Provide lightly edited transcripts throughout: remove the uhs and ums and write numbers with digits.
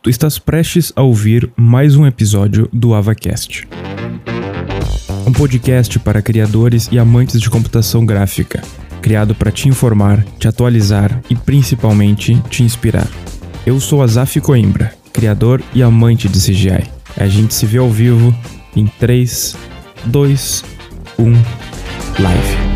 Tu estás prestes a ouvir mais um episódio do AvaCast. Um podcast para criadores e amantes de computação gráfica, criado para te informar, te atualizar e principalmente te inspirar. Eu sou Azaf Coimbra, criador e amante de CGI. A gente se vê ao vivo em 3, 2, 1, live.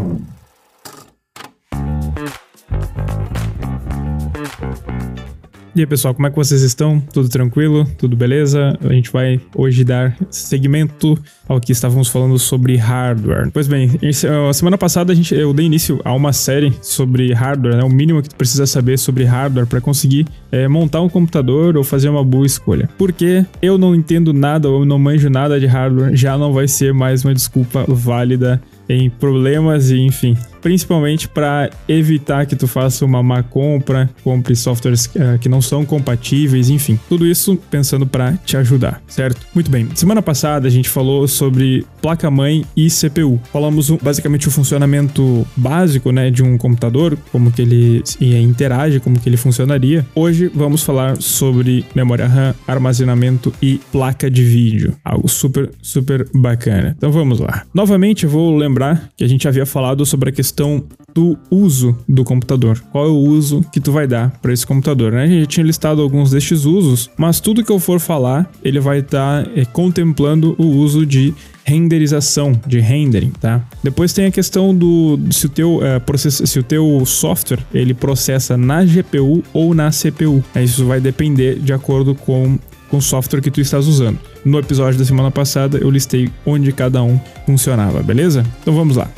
E aí pessoal, como é que vocês estão? Tudo tranquilo? Tudo beleza? A gente vai hoje dar segmento ao que estávamos falando sobre hardware. Pois bem, semana passada eu dei início a uma série sobre hardware, né? O mínimo que tu precisa saber sobre hardware para conseguir montar um computador ou fazer uma boa escolha. Porque eu não entendo nada ou não manjo nada de hardware, já não vai ser mais uma desculpa válida em problemas e enfim, principalmente para evitar que tu faça uma má compra, compre softwares que não são compatíveis, enfim, tudo isso pensando para te ajudar, certo? Muito bem, semana passada a gente falou sobre placa-mãe e CPU. Falamos basicamente o funcionamento básico, né, de um computador, como que ele interage, como que ele funcionaria. Hoje vamos falar sobre memória RAM, armazenamento e placa de vídeo, algo super bacana. Então vamos lá. Novamente eu vou lembrar que a gente havia falado sobre a questão do uso do computador. Qual é o uso que tu vai dar para esse computador, né? A gente já tinha listado alguns destes usos, mas tudo que eu for falar, ele vai estar contemplando o uso de renderização, de rendering, tá? Depois tem a questão se o teu software ele processa na GPU ou na CPU. Isso vai depender de acordo com o software que tu estás usando. No episódio da semana passada eu listei onde cada um funcionava, beleza? Então vamos lá.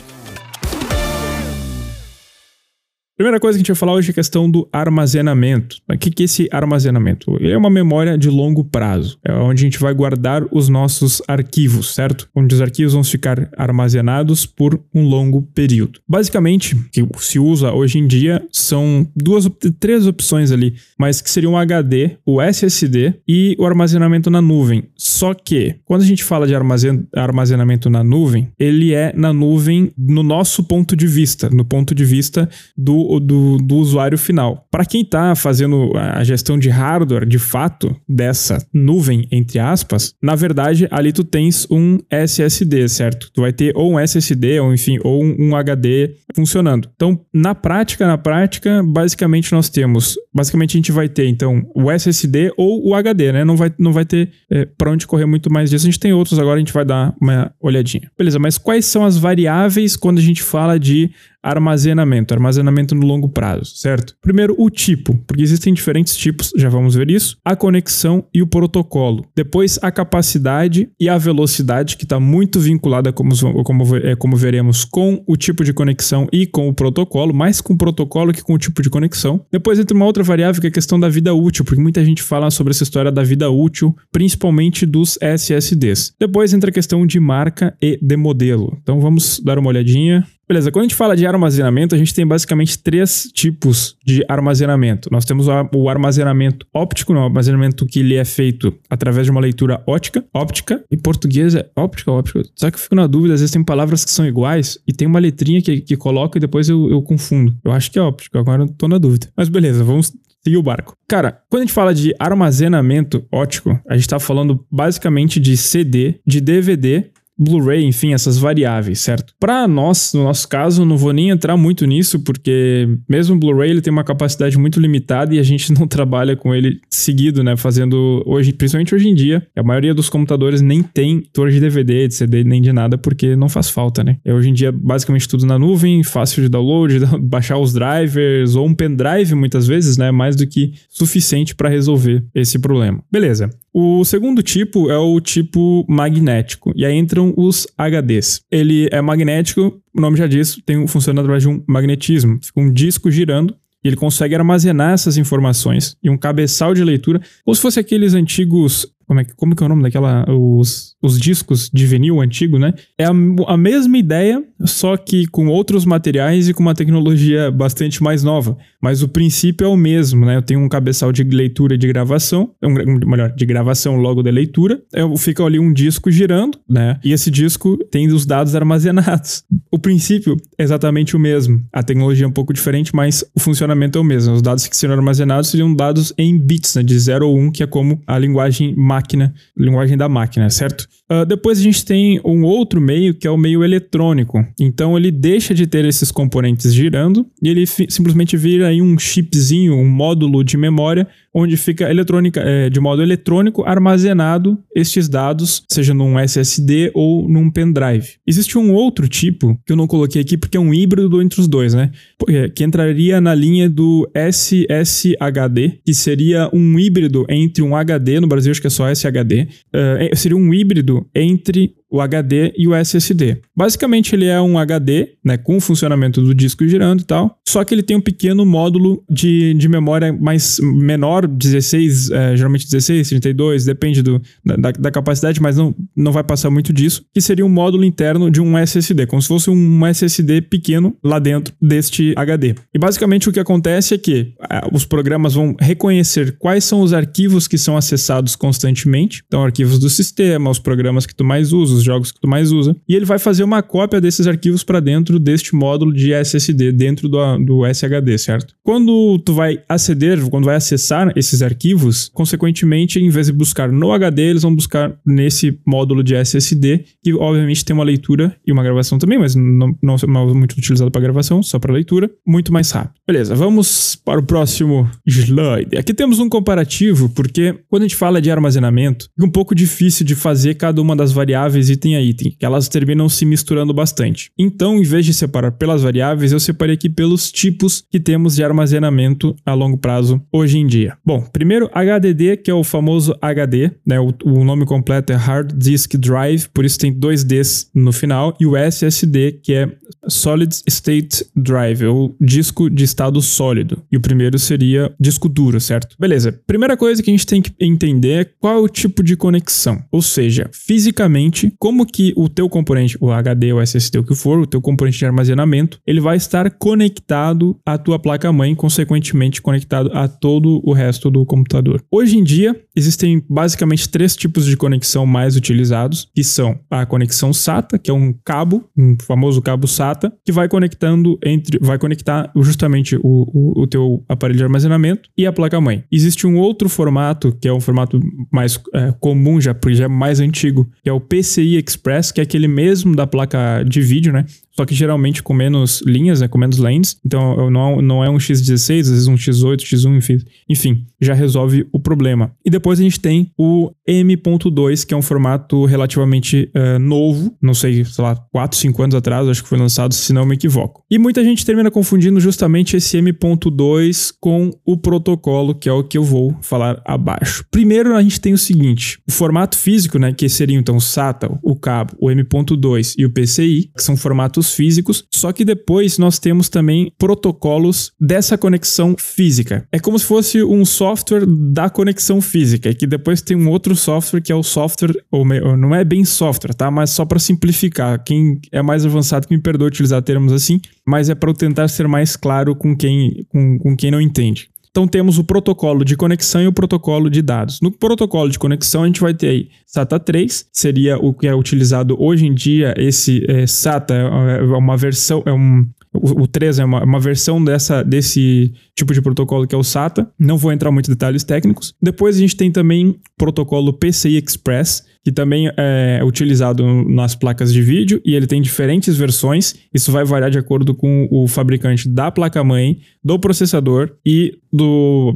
Primeira coisa que a gente vai falar hoje é a questão do armazenamento. O que é esse armazenamento? Ele é uma memória de longo prazo. É onde a gente vai guardar os nossos arquivos, certo? Onde os arquivos vão ficar armazenados por um longo período. Basicamente, o que se usa hoje em dia são três opções ali, mas que seriam o HD, o SSD e o armazenamento na nuvem. Só que, quando a gente fala de armazenamento na nuvem, ele é na nuvem no nosso ponto de vista, no ponto de vista do usuário final. Para quem está fazendo a gestão de hardware, de fato, dessa nuvem, entre aspas, na verdade, ali tu tens um SSD, certo? Tu vai ter ou um SSD, ou enfim, ou um HD funcionando. Então, na prática, basicamente nós temos, a gente vai ter, então, o SSD ou o HD, né? Não vai ter para onde correr muito mais disso. A gente tem outros agora, a gente vai dar uma olhadinha. Beleza, mas quais são as variáveis quando a gente fala de armazenamento no longo prazo, certo? Primeiro, o tipo, porque existem diferentes tipos, já vamos ver isso. A conexão e o protocolo. Depois, a capacidade e a velocidade, que está muito vinculada, como veremos, com o tipo de conexão e com o protocolo, mais com o protocolo que com o tipo de conexão. Depois entra uma outra variável, que é a questão da vida útil, porque muita gente fala sobre essa história da vida útil, principalmente dos SSDs. Depois entra a questão de marca e de modelo. Então vamos dar uma olhadinha. Beleza, quando a gente fala de armazenamento, a gente tem basicamente três tipos de armazenamento. Nós temos o armazenamento óptico, o armazenamento que ele é feito através de uma leitura óptica. Em português é óptica. Só que eu fico na dúvida, às vezes tem palavras que são iguais e tem uma letrinha que coloca e depois eu confundo. Eu acho que é óptico, agora eu tô na dúvida. Mas beleza, vamos seguir o barco. Cara, quando a gente fala de armazenamento óptico, a gente tá falando basicamente de CD, de DVD, Blu-ray, enfim, essas variáveis, certo? Para nós, no nosso caso, não vou nem entrar muito nisso, porque mesmo o Blu-ray ele tem uma capacidade muito limitada e a gente não trabalha com ele seguido, né? Fazendo hoje, principalmente hoje em dia, a maioria dos computadores nem tem leitor de DVD, de CD, nem de nada, porque não faz falta, né? Hoje em dia, basicamente tudo na nuvem, fácil de download, baixar os drivers ou um pendrive muitas vezes, né? Mais do que suficiente para resolver esse problema. Beleza. O segundo tipo é o tipo magnético, e aí entram os HDs. Ele é magnético, o nome já diz, funciona através de um magnetismo. Fica um disco girando e ele consegue armazenar essas informações e um cabeçal de leitura, como se fosse aqueles antigos... Como que é o nome daquela... Os os discos de vinil antigo, né? É a mesma ideia, só que com outros materiais e com uma tecnologia bastante mais nova. Mas o princípio é o mesmo, né? Eu tenho um cabeçal de leitura e de gravação, melhor, de gravação logo da leitura. Fica ali um disco girando, né? E esse disco tem os dados armazenados. O princípio é exatamente o mesmo. A tecnologia é um pouco diferente, mas o funcionamento é o mesmo. Os dados que seriam armazenados seriam dados em bits, né? De 0 ou 1, que é como a linguagem da máquina, certo? Depois a gente tem um outro meio, que é o meio eletrônico. Então ele deixa de ter esses componentes girando e ele simplesmente vira aí um chipzinho, um módulo de memória, onde fica de modo eletrônico armazenado estes dados, seja num SSD ou num pendrive. Existe um outro tipo, que eu não coloquei aqui porque é um híbrido entre os dois, né? Que entraria na linha do SSHD, que seria um híbrido entre um HD, no Brasil acho que é só SHD, seria um híbrido entre o HD e o SSD. Basicamente ele é um HD, né, com o funcionamento do disco girando e tal, só que ele tem um pequeno módulo de memória menor, 16, geralmente 16, 32, depende da capacidade, mas não vai passar muito disso, que seria um módulo interno de um SSD, como se fosse um SSD pequeno lá dentro deste HD. E basicamente o que acontece é que os programas vão reconhecer quais são os arquivos que são acessados constantemente, então arquivos do sistema, os programas que tu mais usa, os jogos que tu mais usa, e ele vai fazer uma cópia desses arquivos para dentro deste módulo de SSD, dentro do SHD, certo? Quando tu vai acessar esses arquivos, consequentemente, em vez de buscar no HD, eles vão buscar nesse módulo de SSD, que obviamente tem uma leitura e uma gravação também, mas não é muito utilizado para gravação, só para leitura, muito mais rápido. Beleza, vamos para o próximo slide. Aqui temos um comparativo, porque quando a gente fala de armazenamento, é um pouco difícil de fazer cada uma das variáveis item a item, que elas terminam se misturando bastante. Então, em vez de separar pelas variáveis, eu separei aqui pelos tipos que temos de armazenamento a longo prazo hoje em dia. Bom, primeiro HDD, que é o famoso HD, né? O nome completo é Hard Disk Drive, por isso tem 2 Ds no final, e o SSD, que é Solid State Drive, ou disco de estado sólido. E o primeiro seria disco duro, certo? Beleza. Primeira coisa que a gente tem que entender é qual é o tipo de conexão, ou seja, fisicamente, como que o teu componente, o HD, o SSD, o que for, o teu componente de armazenamento, ele vai estar conectado à tua placa-mãe, consequentemente conectado a todo o resto do computador. Hoje em dia, existem basicamente 3 tipos de conexão mais utilizados, que são a conexão SATA, que é um famoso cabo SATA, que vai conectar justamente o teu aparelho de armazenamento e a placa-mãe. Existe um outro formato, que é um formato mais comum, porque já é mais antigo, que é o PCI Express, que é aquele mesmo da placa de vídeo, né? Só que geralmente com menos linhas, né? Com menos lanes. Então não é um X16, às vezes um X8, X1, enfim, já resolve o problema. E depois a gente tem o M.2, que é um formato relativamente novo, não sei, 4, 5 anos atrás, acho que foi lançado, se não me equivoco. E muita gente termina confundindo justamente esse M.2 com o protocolo, que é o que eu vou falar abaixo. Primeiro a gente tem o seguinte, o formato físico, né, que seria então o SATA, o cabo, o M.2 e o PCI, que são formatos físicos, só que depois nós temos também protocolos dessa conexão física. É como se fosse um software da conexão física, e que depois tem um outro software que é o software, não é bem software, tá? Mas só para simplificar, quem é mais avançado que me perdoe utilizar termos assim, mas é para eu tentar ser mais claro com quem não entende. Então temos o protocolo de conexão e o protocolo de dados. No protocolo de conexão a gente vai ter aí SATA 3, seria o que é utilizado hoje em dia. Esse SATA é uma versão, o 3 é uma versão desse tipo de protocolo que é o SATA. Não vou entrar muito em detalhes técnicos. Depois a gente tem também o protocolo PCI Express, que também é utilizado nas placas de vídeo, e ele tem diferentes versões. Isso vai variar de acordo com o fabricante da placa-mãe, do processador e do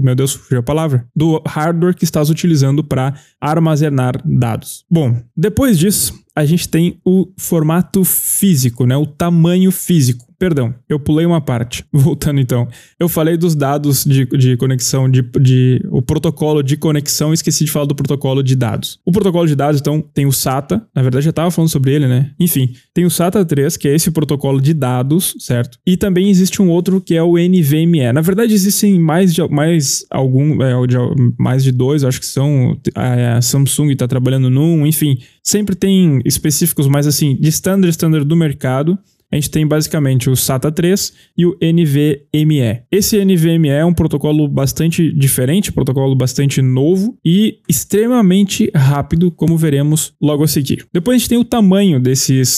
hardware que estás utilizando para armazenar dados. Bom, depois disso, a gente tem o formato físico, né? O tamanho físico. Perdão, eu pulei uma parte. Voltando então. Eu falei dos dados de conexão, o protocolo de conexão e esqueci de falar do protocolo de dados. O protocolo de dados, então, tem o SATA. Na verdade, já estava falando sobre ele, né? Enfim, tem o SATA 3, que é esse protocolo de dados, certo? E também existe um outro que é o NVMe. Na verdade, existem mais de dois, acho que são. A Samsung está trabalhando num, enfim. Sempre tem específicos, mas assim, de standard do mercado. A gente tem basicamente o SATA 3 e o NVMe. Esse NVMe é um protocolo bastante diferente, protocolo bastante novo e extremamente rápido, como veremos logo a seguir. Depois a gente tem o tamanho desses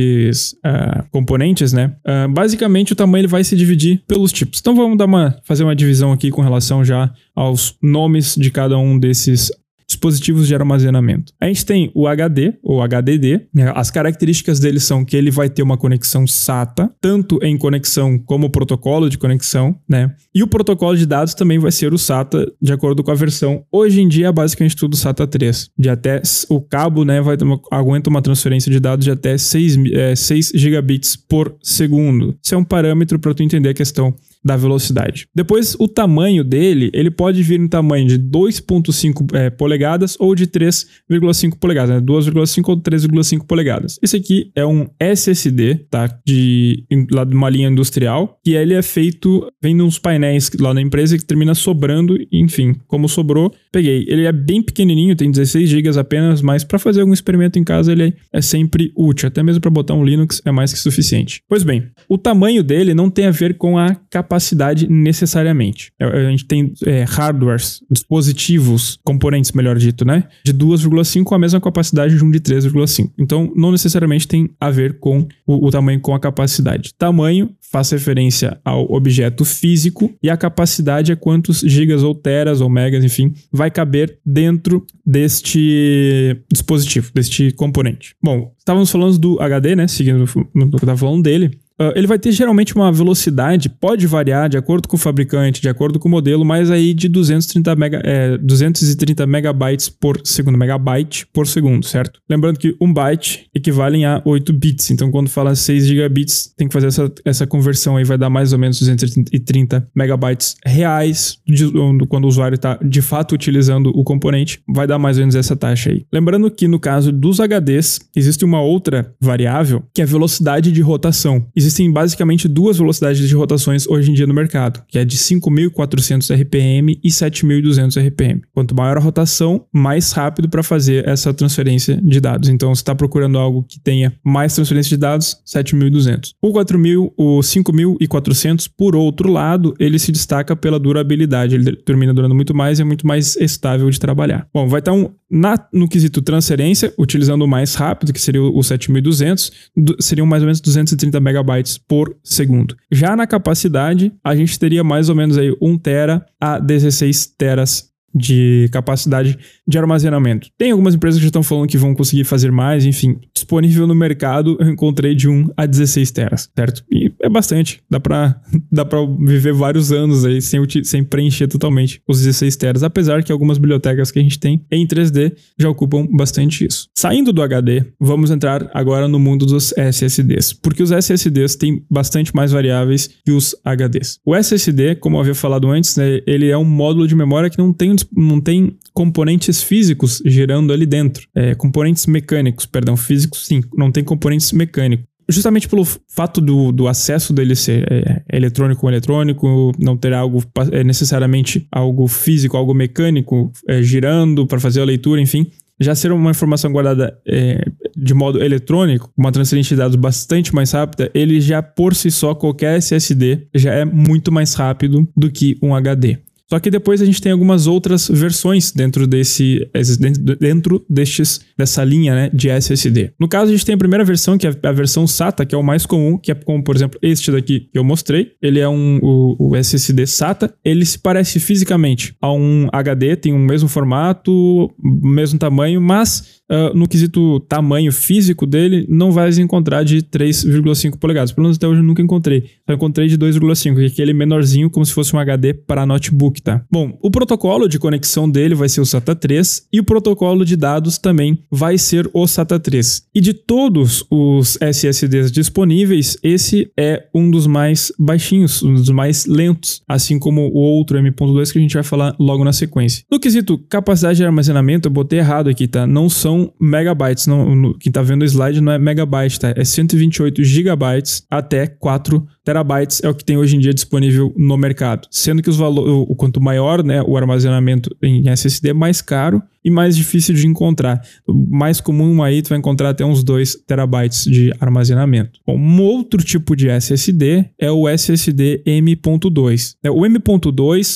componentes, né? Basicamente o tamanho ele vai se dividir pelos tipos. Então vamos fazer uma divisão aqui com relação já aos nomes de cada um desses dispositivos de armazenamento. A gente tem o HD ou HDD. As características dele são que ele vai ter uma conexão SATA, tanto em conexão como protocolo de conexão, né? E o protocolo de dados também vai ser o SATA, de acordo com a versão. Hoje em dia, basicamente tudo SATA 3. De até o cabo, né, aguenta uma transferência de dados de até 6 gigabits por segundo. Isso é um parâmetro para tu entender a questão da velocidade. Depois, o tamanho dele, ele pode vir em tamanho de 2.5 polegadas ou de 3,5 polegadas, né? 2,5 ou 3,5 polegadas. Esse aqui é um SSD, tá? Lá de uma linha industrial, que ele é feito, vem uns painéis lá na empresa que termina sobrando, enfim, como sobrou, peguei. Ele é bem pequenininho, tem 16 GB apenas, mas para fazer algum experimento em casa ele é sempre útil, até mesmo para botar um Linux é mais que suficiente. Pois bem, o tamanho dele não tem a ver com a capacidade necessariamente. A gente tem hardwares, dispositivos, componentes, melhor dito, né? De 2,5 com a mesma capacidade de um de 3,5. Então, não necessariamente tem a ver com o tamanho com a capacidade. Tamanho faz referência ao objeto físico e a capacidade é quantos gigas ou teras ou megas, enfim, vai caber dentro deste dispositivo, deste componente. Bom, estávamos falando do HD, né? Seguindo no que eu estava falando dele. Ele vai ter geralmente uma velocidade, pode variar de acordo com o fabricante, de acordo com o modelo, mas aí de 230 megabytes por segundo, megabyte por segundo, certo? Lembrando que 1 byte equivale a 8 bits, então quando fala 6 gigabits, tem que fazer essa conversão aí, vai dar mais ou menos 230 megabytes reais, quando o usuário está de fato utilizando o componente, vai dar mais ou menos essa taxa aí. Lembrando que no caso dos HDs, existe uma outra variável, que é a velocidade de rotação. Existem basicamente duas velocidades de rotações hoje em dia no mercado, que é de 5.400 RPM e 7.200 RPM. Quanto maior a rotação, mais rápido para fazer essa transferência de dados. Então, se está procurando algo que tenha mais transferência de dados, 7.200. O 5.400, por outro lado, ele se destaca pela durabilidade. Ele termina durando muito mais e é muito mais estável de trabalhar. Bom, vai estar no quesito transferência, utilizando o mais rápido, que seria o 7.200, seriam mais ou menos 230 megabytes por segundo. Já na capacidade, a gente teria mais ou menos aí 1 tera a 16 teras de capacidade de armazenamento. Tem algumas empresas que já estão falando que vão conseguir fazer mais, enfim, disponível no mercado eu encontrei de 1 a 16 teras, certo? E é bastante, dá pra viver vários anos aí sem preencher totalmente os 16 teras, apesar que algumas bibliotecas que a gente tem em 3D já ocupam bastante isso. Saindo do HD, vamos entrar agora no mundo dos SSDs, porque os SSDs têm bastante mais variáveis que os HDs. O SSD, como eu havia falado antes, né, ele é um módulo de memória que não tem componentes físicos gerando ali dentro. Componentes mecânicos, perdão, físicos sim, não tem componentes mecânicos. Justamente pelo fato do acesso dele ser eletrônico com eletrônico, não ter algo necessariamente algo físico, algo mecânico girando para fazer a leitura, enfim. Já ser uma informação guardada de modo eletrônico, uma transferência de dados bastante mais rápida, ele já por si só, qualquer SSD já é muito mais rápido do que um HD. Só que depois a gente tem algumas outras versões dentro dessa linha, né, de SSD. No caso, a gente tem a primeira versão, que é a versão SATA, que é o mais comum, que é como, por exemplo, este daqui que eu mostrei. Ele é o SSD SATA. Ele se parece fisicamente a um HD, tem o mesmo formato, o mesmo tamanho, mas no quesito tamanho físico dele, não vai encontrar de 3,5 polegadas. Pelo menos até hoje eu nunca encontrei. Só encontrei de 2,5, que é aquele menorzinho, como se fosse um HD para notebook, tá? Bom, o protocolo de conexão dele vai ser o SATA 3 e o protocolo de dados também vai ser o SATA 3. E de todos os SSDs disponíveis, esse é um dos mais baixinhos, um dos mais lentos, assim como o outro M.2 que a gente vai falar logo na sequência. No quesito capacidade de armazenamento, eu botei errado aqui, tá? Não são megabytes, quem tá vendo o slide não é megabyte, tá? É 128 gigabytes até 4 terabytes é o que tem hoje em dia disponível no mercado. Sendo que o quanto maior, né, o armazenamento em SSD, mais caro e mais difícil de encontrar. O mais comum aí, tu vai encontrar até uns 2 terabytes de armazenamento. Bom, um outro tipo de SSD é o SSD M.2. O M.2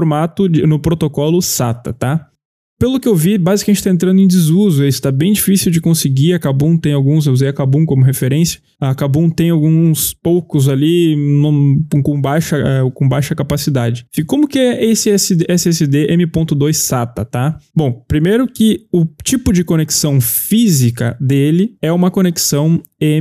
no protocolo SATA, tá? Pelo que eu vi, basicamente está entrando em desuso. Isso está bem difícil de conseguir. A Kabum tem alguns, eu usei a Kabum como referência. A Kabum tem alguns poucos ali com baixa capacidade. E como que é esse SSD M.2 SATA, tá? Bom, primeiro que o tipo de conexão física dele é uma conexão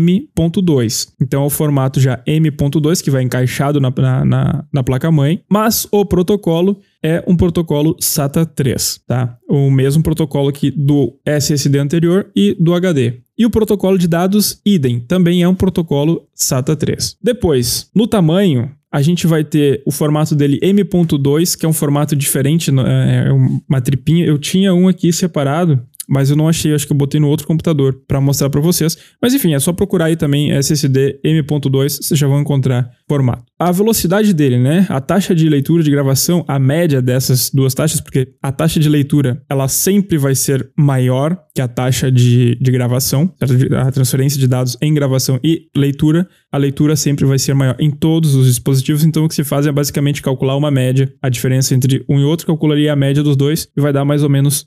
M.2. Então é o formato já M.2 que vai encaixado na placa-mãe, mas o protocolo é um protocolo SATA 3, tá? O mesmo protocolo aqui do SSD anterior e do HD. E o protocolo de dados, idem, também é um protocolo SATA 3. Depois, no tamanho, a gente vai ter o formato dele M.2, que é um formato diferente, é uma tripinha. Eu tinha um aqui separado, mas eu não achei, acho que eu botei no outro computador para mostrar para vocês. Mas enfim, é só procurar aí também SSD M.2, vocês já vão encontrar formato. A velocidade dele, né? A taxa de leitura de gravação, a média dessas duas taxas, porque a taxa de leitura, ela sempre vai ser maior que a taxa de gravação, certo? A transferência de dados em gravação e leitura, a leitura sempre vai ser maior em todos os dispositivos, então o que se faz é basicamente calcular uma média, a diferença entre um e outro, calcularia a média dos dois e vai dar mais ou menos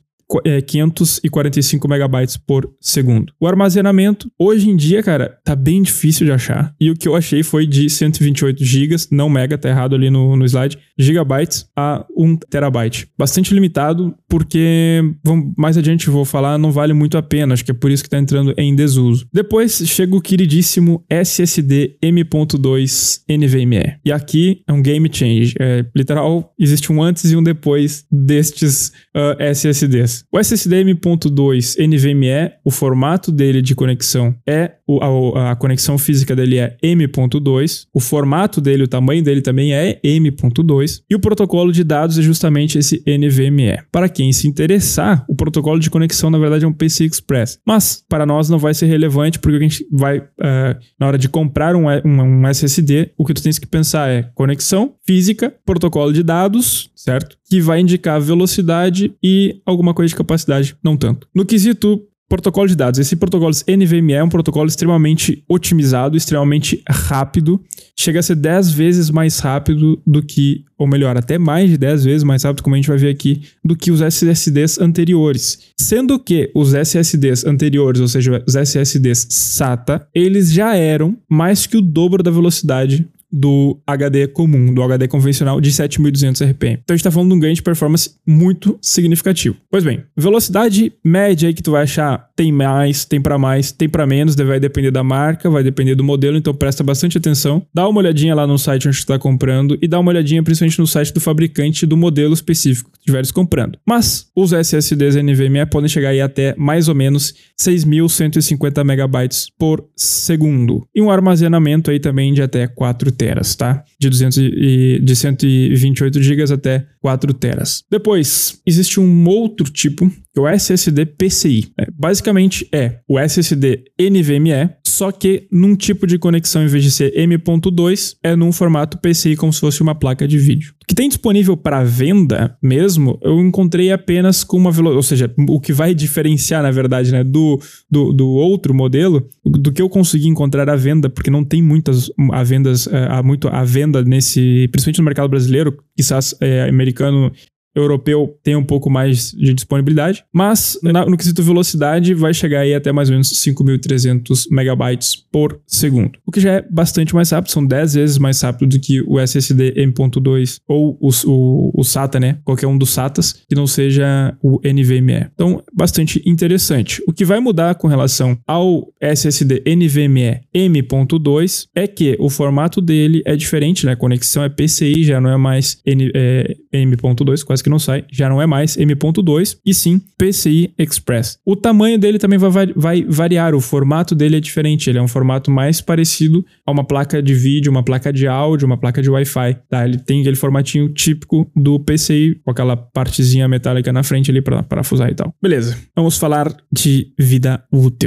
545 megabytes por segundo. O armazenamento, hoje em dia, cara, tá bem difícil de achar. E o que eu achei foi de 128 gigas, não mega, tá errado ali no slide, gigabytes a 1 terabyte. Bastante limitado, porque mais adiante eu vou falar, não vale muito a pena. Acho que é por isso que tá entrando em desuso. Depois chega o queridíssimo SSD M.2 NVMe. E aqui é um game change. Literal, existe um antes e um depois destes SSDs. O SSD M.2 NVMe, o formato dele de conexão a conexão física dele é M.2, o formato dele, o tamanho dele também é M.2 e o protocolo de dados é justamente esse NVMe. Para quem se interessar, o protocolo de conexão na verdade é um PCI Express, mas para nós não vai ser relevante porque a gente vai, na hora de comprar um SSD, o que tu tens que pensar é conexão física, protocolo de dados, certo? Que vai indicar velocidade e alguma coisa de capacidade, não tanto. No quesito protocolo de dados, esse protocolo NVMe é um protocolo extremamente otimizado, extremamente rápido, chega a ser 10 vezes mais rápido do que, ou melhor, até mais de 10 vezes mais rápido, como a gente vai ver aqui, do que os SSDs anteriores. Sendo que os SSDs anteriores, ou seja, os SSDs SATA, eles já eram mais que o dobro da velocidade do HD comum, do HD convencional de 7.200 RPM. Então a gente está falando de um ganho de performance muito significativo. Pois bem, velocidade média aí que tu vai achar, tem mais, tem para menos, vai depender da marca, vai depender do modelo, então presta bastante atenção. Dá uma olhadinha lá no site onde tu está comprando e dá uma olhadinha principalmente no site do fabricante do modelo específico que estiveres comprando. Mas os SSDs NVMe podem chegar aí até mais ou menos 6.150 megabytes por segundo. E um armazenamento aí também de até 4 teras, tá? De 128 GB até 4 teras. Depois, existe um outro tipo, que é o SSD PCI. Basicamente é o SSD NVMe, só que num tipo de conexão, em vez de ser M.2, é num formato PCI, como se fosse uma placa de vídeo. O que tem disponível para venda mesmo, eu encontrei apenas com uma velocidade, ou seja, o que vai diferenciar, na verdade, né, do outro modelo, do que eu consegui encontrar à venda, porque não tem muitas à venda nesse, principalmente no mercado brasileiro, quizás americano europeu tem um pouco mais de disponibilidade, mas no quesito velocidade vai chegar aí até mais ou menos 5.300 megabytes por segundo, o que já é bastante mais rápido, são 10 vezes mais rápido do que o SSD M.2 ou o SATA, né? Qualquer um dos SATAs que não seja o NVMe. Então, bastante interessante. O que vai mudar com relação ao SSD NVMe M.2 é que o formato dele é diferente, né? A conexão é PCI, já não é mais M.2, quase que não sai, já não é mais M.2 e sim PCI Express. O tamanho dele também vai variar, o formato dele é diferente, ele é um formato mais parecido a uma placa de vídeo, uma placa de áudio, uma placa de Wi-Fi, tá? Ele tem aquele formatinho típico do PCI, com aquela partezinha metálica na frente ali para parafusar e tal. Beleza, vamos falar de vida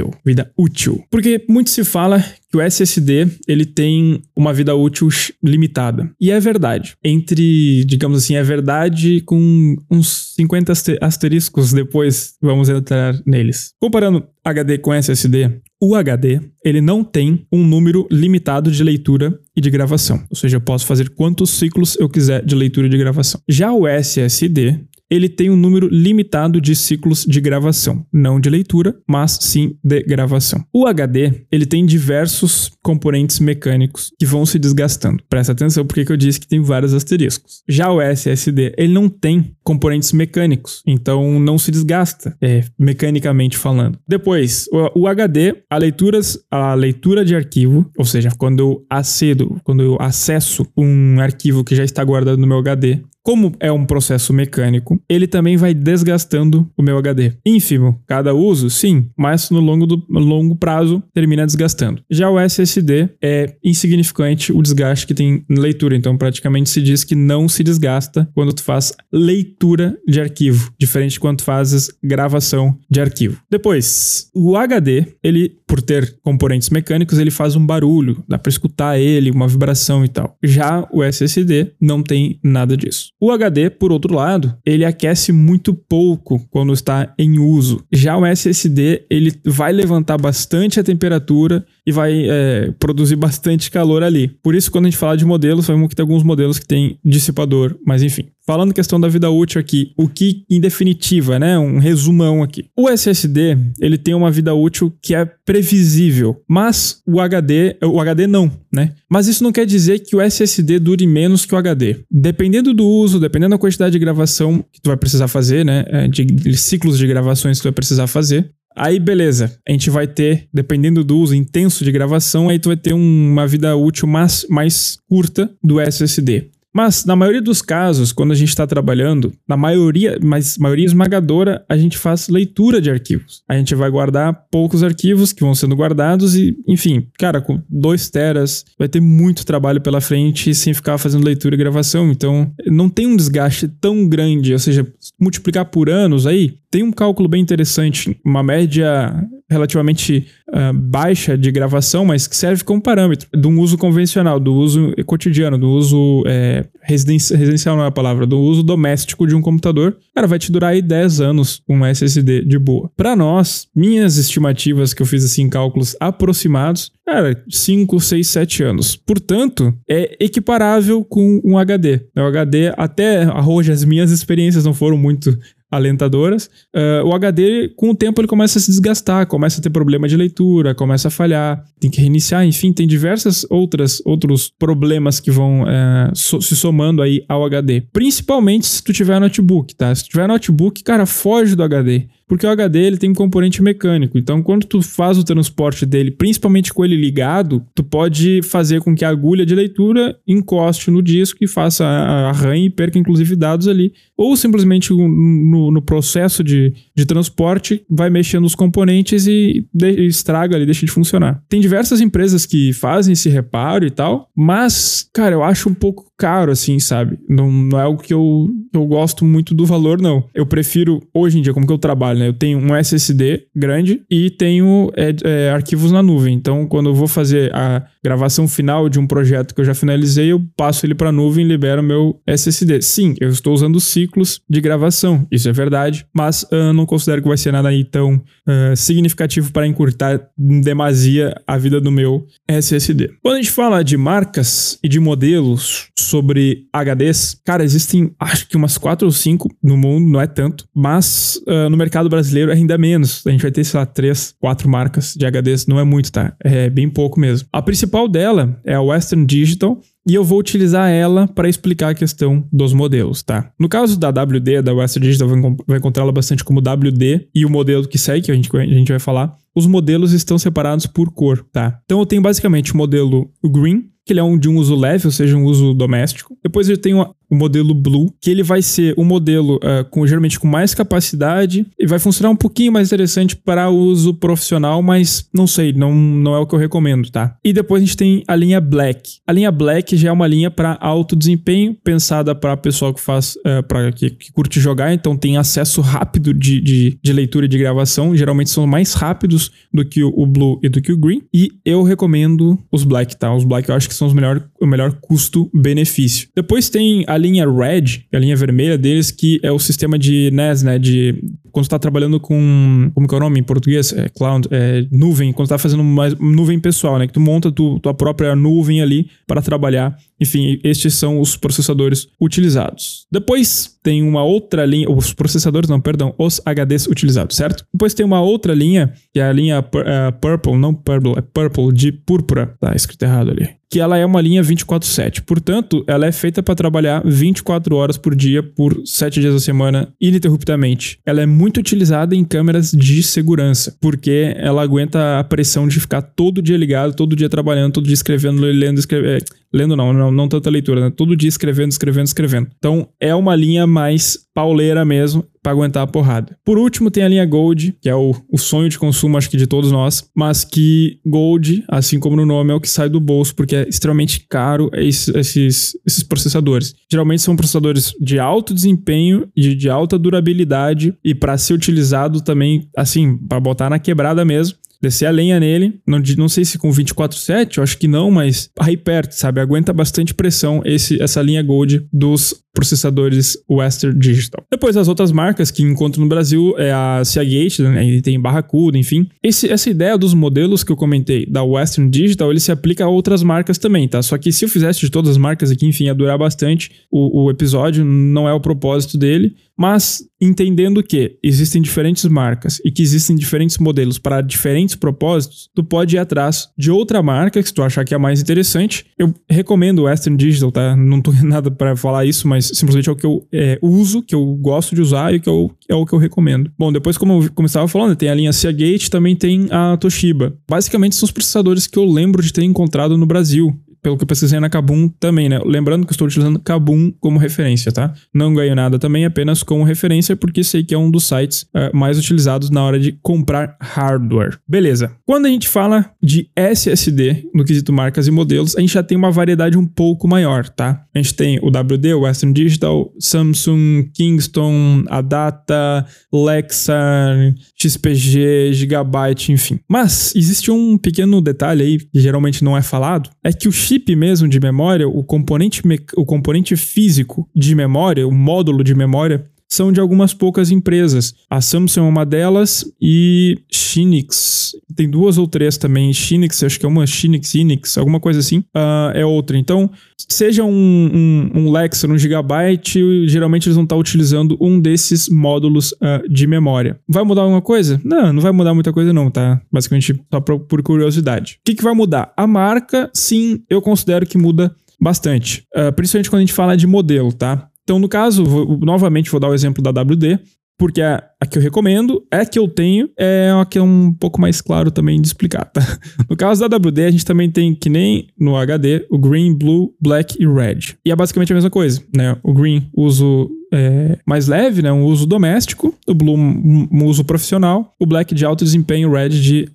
útil. Porque muito se fala que o SSD, ele tem uma vida útil limitada. E é verdade. Digamos assim, é verdade com uns 50 asteriscos depois, vamos entrar neles. Comparando HD com SSD, o HD, ele não tem um número limitado de leitura e de gravação. Ou seja, eu posso fazer quantos ciclos eu quiser de leitura e de gravação. Já o SSD, ele tem um número limitado de ciclos de gravação, não de leitura, mas sim de gravação. O HD, ele tem diversos componentes mecânicos que vão se desgastando. Presta atenção porque eu disse que tem vários asteriscos. Já o SSD, ele não tem componentes mecânicos, então não se desgasta, mecanicamente falando. Depois, o HD, a leitura de arquivo, ou seja, quando eu acesso um arquivo que já está guardado no meu HD, como é um processo mecânico, ele também vai desgastando o meu HD. Ínfimo, cada uso, sim, mas no longo prazo termina desgastando. Já o SSD é insignificante o desgaste que tem na leitura, então praticamente se diz que não se desgasta quando tu faz leitura de arquivo, diferente de quando tu fazes gravação de arquivo. Depois, o HD, ele, por ter componentes mecânicos, ele faz um barulho, dá para escutar ele, uma vibração e tal. Já o SSD não tem nada disso. O HD, por outro lado, ele aquece muito pouco quando está em uso. Já o SSD, ele vai levantar bastante a temperatura e vai produzir bastante calor ali. Por isso, quando a gente fala de modelos, vamos ter alguns modelos que tem dissipador, mas enfim. Falando questão da vida útil aqui, o que em definitiva, né, um resumão aqui. O SSD, ele tem uma vida útil que é previsível, mas o HD não, né? Mas isso não quer dizer que o SSD dure menos que o HD. Dependendo do uso, dependendo da quantidade de gravação que tu vai precisar fazer, né, de ciclos de gravações que tu vai precisar fazer, aí beleza, a gente vai ter, dependendo do uso intenso de gravação, aí tu vai ter uma vida útil mais curta do SSD. Mas, na maioria dos casos, quando a gente está trabalhando, maioria esmagadora, a gente faz leitura de arquivos. A gente vai guardar poucos arquivos que vão sendo guardados e, enfim, cara, com 2 teras, vai ter muito trabalho pela frente sem ficar fazendo leitura e gravação. Então, não tem um desgaste tão grande, ou seja, multiplicar por anos aí, tem um cálculo bem interessante, uma média relativamente baixa de gravação, mas que serve como parâmetro de um uso convencional, do uso cotidiano, do uso residencial não é a palavra, do uso doméstico de um computador. Cara, vai te durar aí 10 anos com um SSD de boa. Para nós, minhas estimativas que eu fiz assim, cálculos aproximados, cara, 5, 6, 7 anos. Portanto, é equiparável com um HD. O HD, até hoje, as minhas experiências não foram muito alentadoras. O HD, com o tempo, ele começa a se desgastar, começa a ter problema de leitura, começa a falhar, tem que reiniciar, enfim, tem diversas outros problemas que vão se somando aí ao HD. Principalmente se tu tiver notebook, tá? Se tu tiver notebook, cara, foge do HD. Porque o HD, ele tem um componente mecânico. Então, quando tu faz o transporte dele, principalmente com ele ligado, tu pode fazer com que a agulha de leitura encoste no disco e faça arranhe e perca, inclusive, dados ali. Ou simplesmente no processo de transporte, vai mexendo nos componentes e estraga ali, deixa de funcionar. Tem diversas empresas que fazem esse reparo e tal, mas, cara, eu acho um pouco caro, assim, sabe? Não é algo que eu gosto muito do valor, não. Eu prefiro, hoje em dia, como que eu trabalho, né? Eu tenho um SSD grande e tenho arquivos na nuvem. Então, quando eu vou fazer a gravação final de um projeto que eu já finalizei, eu passo ele para a nuvem e libero meu SSD. Sim, eu estou usando ciclos de gravação, isso é verdade, mas não considero que vai ser nada aí tão significativo para encurtar em demasia a vida do meu SSD. Quando a gente fala de marcas e de modelos sobre HDs, cara, existem acho que umas 4 ou 5 no mundo, não é tanto, mas no mercado brasileiro ainda menos. A gente vai ter, sei lá, 3, 4 marcas de HDs, não é muito, tá? É bem pouco mesmo. A principal dela é a Western Digital, e eu vou utilizar ela para explicar a questão dos modelos, tá? No caso da WD, da Western Digital, vai encontrá-la bastante como WD, e o modelo que segue, que a gente vai falar, os modelos estão separados por cor, tá? Então eu tenho basicamente o modelo Green, que ele é de um uso leve, ou seja, um uso doméstico. Depois eu tenho o modelo Blue, que ele vai ser um modelo geralmente com mais capacidade e vai funcionar um pouquinho mais interessante para uso profissional, mas não sei, não é o que eu recomendo, tá? E depois a gente tem a linha Black. A linha Black já é uma linha para alto desempenho, pensada para pessoal que faz, que curte jogar, então tem acesso rápido de leitura e de gravação, geralmente são mais rápidos do que o Blue e do que o Green, e eu recomendo os Black, tá? Os Black eu acho que são o melhor custo-benefício. Depois tem a linha Red, a linha vermelha deles, que é o sistema de NAS, né? Quando você tá trabalhando com... Como que é o nome em português? Cloud, nuvem. Quando você tá fazendo uma nuvem pessoal, né? Que tu monta tua própria nuvem ali para trabalhar. Enfim, estes são os processadores utilizados. Depois tem uma outra linha... Os HDs utilizados, certo? Depois tem uma outra linha, que é a linha Purple, não Purple, é Purple de púrpura. Tá escrito errado ali. Que ela é uma linha 24/7. Portanto, ela é feita para trabalhar 24 horas por dia, por 7 dias da semana, ininterruptamente. Ela é muito utilizada em câmeras de segurança, porque ela aguenta a pressão de ficar todo dia ligado, todo dia trabalhando, todo dia escrevendo, lendo não tanta leitura, né? Todo dia escrevendo. Então, é uma linha mais pauleira mesmo, para aguentar a porrada. Por último, tem a linha Gold, que é o sonho de consumo, acho que de todos nós, mas que Gold, assim como no nome, é o que sai do bolso, porque é extremamente caro esses processadores. Geralmente são processadores de alto desempenho, de alta durabilidade, e para ser utilizado também, assim, para botar na quebrada mesmo, descer a lenha nele, não sei se com 24/7, eu acho que não, mas aí perto, sabe? Aguenta bastante pressão essa linha Gold dos processadores Western Digital. Depois as outras marcas que encontro no Brasil é a Seagate, né? E tem Barracuda, enfim. Essa ideia dos modelos que eu comentei da Western Digital, ele se aplica a outras marcas também, tá? Só que se eu fizesse de todas as marcas aqui, enfim, ia durar bastante o episódio, não é o propósito dele, mas entendendo que existem diferentes marcas e que existem diferentes modelos para diferentes propósitos, tu pode ir atrás de outra marca que se tu achar que é a mais interessante. Eu recomendo o Western Digital, tá? Não tô nada para falar isso, mas simplesmente é o que eu uso, que eu gosto de usar e é o que eu recomendo. Bom, depois como eu estava falando, tem a linha Seagate, também tem a Toshiba. Basicamente são os processadores que eu lembro de ter encontrado no Brasil. Pelo que eu pesquisei na Kabum também, né? Lembrando que eu estou utilizando Kabum como referência, tá? Não ganho nada também, apenas como referência, porque sei que é um dos sites mais utilizados na hora de comprar hardware. Beleza. Quando a gente fala de SSD, no quesito marcas e modelos, a gente já tem uma variedade um pouco maior, tá? A gente tem o WD, o Western Digital, Samsung, Kingston, Adata, Lexar, XPG, Gigabyte, enfim. Mas existe um pequeno detalhe aí, que geralmente não é falado, é que o chip mesmo de memória, o componente físico de memória, o módulo de memória, são de algumas poucas empresas. A Samsung é uma delas e Hynix. Tem 2 ou 3 também. Hynix, acho que é uma Hynix, alguma coisa assim, é outra. Então, seja um Lexar, um Gigabyte, geralmente eles vão estar utilizando um desses módulos de memória. Vai mudar alguma coisa? Não vai mudar muita coisa não, tá? Basicamente só por curiosidade. O que vai mudar? A marca, sim, eu considero que muda bastante. Principalmente quando a gente fala de modelo, tá? Então, no caso, novamente vou dar o exemplo da WD, porque a que eu recomendo, a que eu tenho, é a que é um pouco mais claro também de explicar, tá? No caso da WD, a gente também tem, que nem no HD, o Green, Blue, Black e Red. E é basicamente a mesma coisa, né? O Green, uso mais leve, né? Um uso doméstico. O Blue, um uso profissional. O Black de alto desempenho, o Red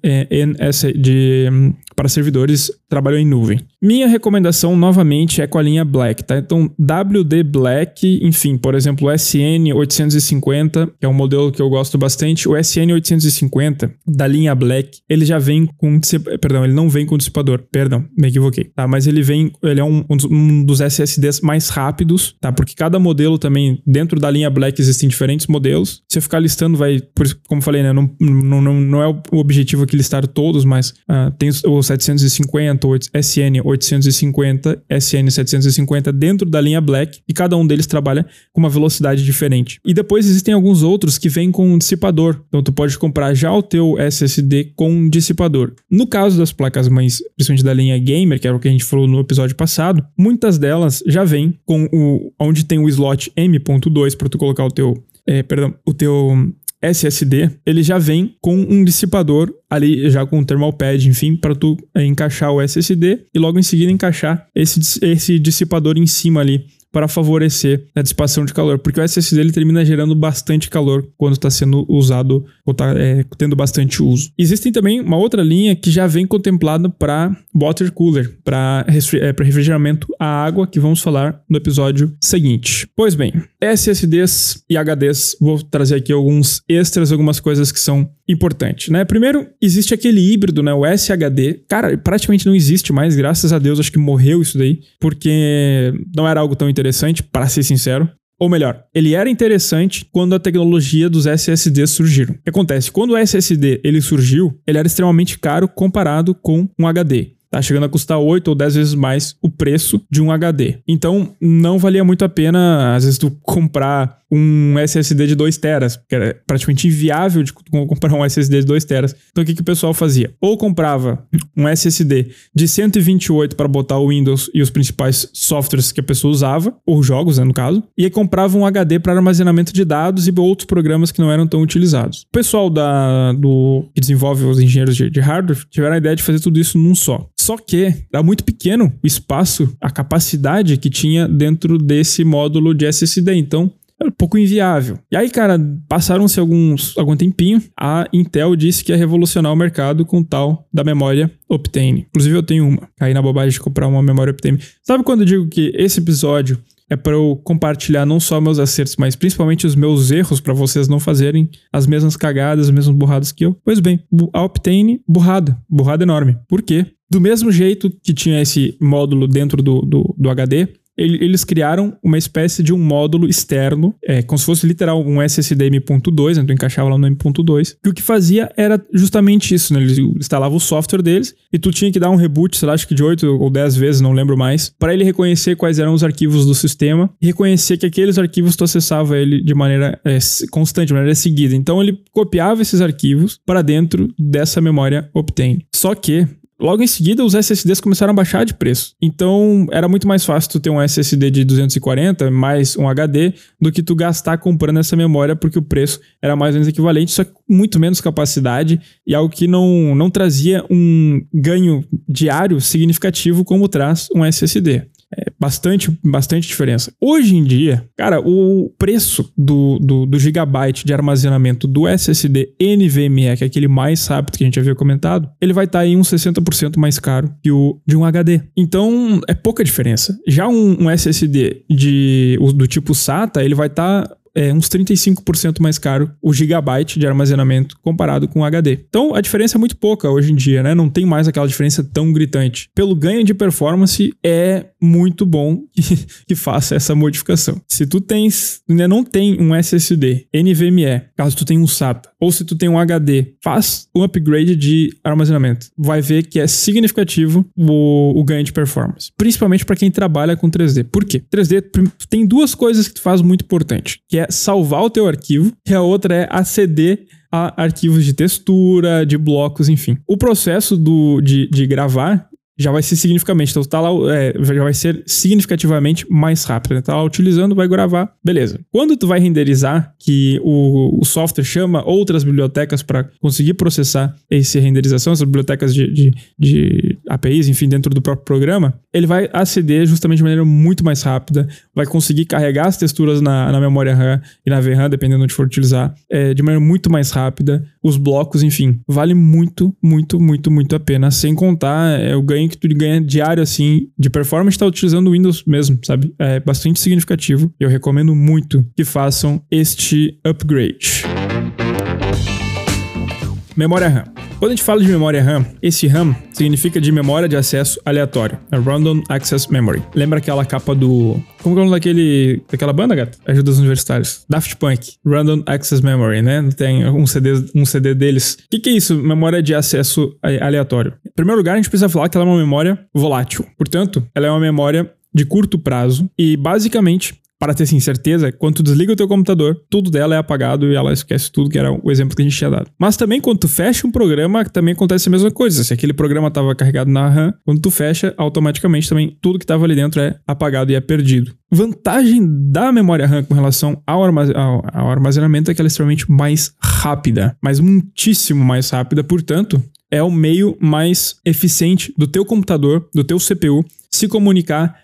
para servidores, trabalham em nuvem. Minha recomendação, novamente, é com a linha Black, tá? Então, WD Black, enfim, por exemplo, o SN850, que é um modelo que eu gosto bastante. O SN850, da linha Black, ele já vem com... Perdão, ele não vem com dissipador. Perdão, me equivoquei. Tá? Mas ele é um dos SSDs mais rápidos, tá? Porque cada modelo também, dentro da linha Black, existem diferentes modelos. Se eu ficar listando, como eu falei, né? Não é o objetivo aqui listar todos, mas tem 750, SN850, SN750 dentro da linha Black, e cada um deles trabalha com uma velocidade diferente. E depois existem alguns outros que vêm com um dissipador, então tu pode comprar já o teu SSD com um dissipador. No caso das placas-mães, principalmente da linha Gamer, que era o que a gente falou no episódio passado, muitas delas já vêm com onde tem o slot M.2 para tu colocar o teu SSD, ele já vem com um dissipador ali, já com um thermal pad, enfim, para tu encaixar o SSD e logo em seguida encaixar esse dissipador em cima ali para favorecer a dissipação de calor, porque o SSD ele termina gerando bastante calor quando está sendo usado ou está tendo bastante uso. Existem também uma outra linha que já vem contemplada para water cooler, para refrigeramento à água, que vamos falar no episódio seguinte. Pois bem, SSDs e HDs, vou trazer aqui alguns extras, algumas coisas que são importantes, né? Primeiro, existe aquele híbrido, né? O SHD, cara, praticamente não existe mais, graças a Deus, acho que morreu isso daí, porque não era algo tão interessante, para ser sincero. Ou melhor, ele era interessante quando a tecnologia dos SSDs surgiram. O que acontece? Quando o SSD ele surgiu, ele era extremamente caro comparado com um HD. Tá chegando a custar 8 ou 10 vezes mais o preço de um HD. Então, não valia muito a pena, às vezes, tu comprar um SSD de 2 teras, que era praticamente inviável de comprar um SSD de 2 teras. Então, o que o pessoal fazia? Ou comprava um SSD de 128 para botar o Windows e os principais softwares que a pessoa usava, ou jogos, né, no caso, e aí comprava um HD para armazenamento de dados e outros programas que não eram tão utilizados. O pessoal que desenvolve os engenheiros de hardware tiveram a ideia de fazer tudo isso num só. Só que era muito pequeno o espaço, a capacidade que tinha dentro desse módulo de SSD, então era um pouco inviável. E aí, cara, passaram-se algum tempinho, a Intel disse que ia revolucionar o mercado com tal da memória Optane. Inclusive eu tenho uma, caí na bobagem de comprar uma memória Optane. Sabe quando eu digo que esse episódio é para eu compartilhar não só meus acertos, mas principalmente os meus erros para vocês não fazerem as mesmas cagadas, as mesmas burradas que eu? Pois bem, a Optane, burrada enorme. Por quê? Do mesmo jeito que tinha esse módulo dentro do HD, eles criaram uma espécie de um módulo externo, como se fosse literal um SSD M.2, então encaixava lá no M.2, que o que fazia era justamente isso, né? Eles instalavam o software deles e tu tinha que dar um reboot, sei lá, acho que de 8 ou 10 vezes, não lembro mais, para ele reconhecer quais eram os arquivos do sistema e reconhecer que aqueles arquivos tu acessava ele de maneira constante, de maneira seguida. Então ele copiava esses arquivos para dentro dessa memória Optane. Só que logo em seguida, os SSDs começaram a baixar de preço. Então, era muito mais fácil tu ter um SSD de 240 mais um HD do que tu gastar comprando essa memória, porque o preço era mais ou menos equivalente, só que muito menos capacidade e algo que não trazia um ganho diário significativo como traz um SSD. Bastante diferença. Hoje em dia, cara, o preço do gigabyte de armazenamento do SSD NVMe, que é aquele mais rápido que a gente havia comentado, ele vai estar em uns 60% mais caro que o de um HD. Então, é pouca diferença. Já um SSD do tipo SATA, ele vai estar uns 35% mais caro o gigabyte de armazenamento comparado com o HD. Então, a diferença é muito pouca hoje em dia, né? Não tem mais aquela diferença tão gritante. Pelo ganho de performance, é muito bom que faça essa modificação. Se tu ainda não tem um SSD NVMe, caso tu tenha um SATA, ou se tu tem um HD, faz um upgrade de armazenamento. Vai ver que é significativo o ganho de performance. Principalmente para quem trabalha com 3D. Por quê? 3D tem duas coisas que tu faz muito importante, que é salvar o teu arquivo e a outra é aceder a arquivos de textura, de blocos, enfim. O processo de gravar já vai ser significativamente, então tá lá, já vai ser significativamente mais rápido, né? Tá lá utilizando, vai gravar, beleza. Quando tu vai renderizar, que o software chama outras bibliotecas para conseguir processar essa renderização, essas bibliotecas de APIs, enfim, dentro do próprio programa, ele vai aceder justamente de maneira muito mais rápida, vai conseguir carregar as texturas na memória RAM e na VRAM, dependendo de onde for utilizar, de maneira muito mais rápida, os blocos, enfim, vale muito, muito, muito, muito a pena, sem contar o ganho que tu ganha diário, assim, de performance, tá utilizando o Windows mesmo, sabe? É bastante significativo. Eu recomendo muito que façam este upgrade. Memória RAM. Quando a gente fala de memória RAM, esse RAM significa de memória de acesso aleatório, a Random Access Memory. Lembra aquela capa do... Como que é o nome daquela banda, gata? Ajuda os universitários. Daft Punk. Random Access Memory, né? Tem um CD deles. O que é isso? Memória de acesso aleatório. Em primeiro lugar, a gente precisa falar que ela é uma memória volátil. Portanto, ela é uma memória de curto prazo e, basicamente, para ter assim, certeza, quando tu desliga o teu computador, tudo dela é apagado e ela esquece tudo, que era o exemplo que a gente tinha dado. Mas também quando tu fecha um programa, também acontece a mesma coisa. Se aquele programa estava carregado na RAM, quando tu fecha, automaticamente também tudo que estava ali dentro é apagado e é perdido. Vantagem da memória RAM com relação ao armazenamento é que ela é extremamente mais rápida, mas muitíssimo mais rápida, portanto, é o meio mais eficiente do teu computador, do teu CPU, se comunicar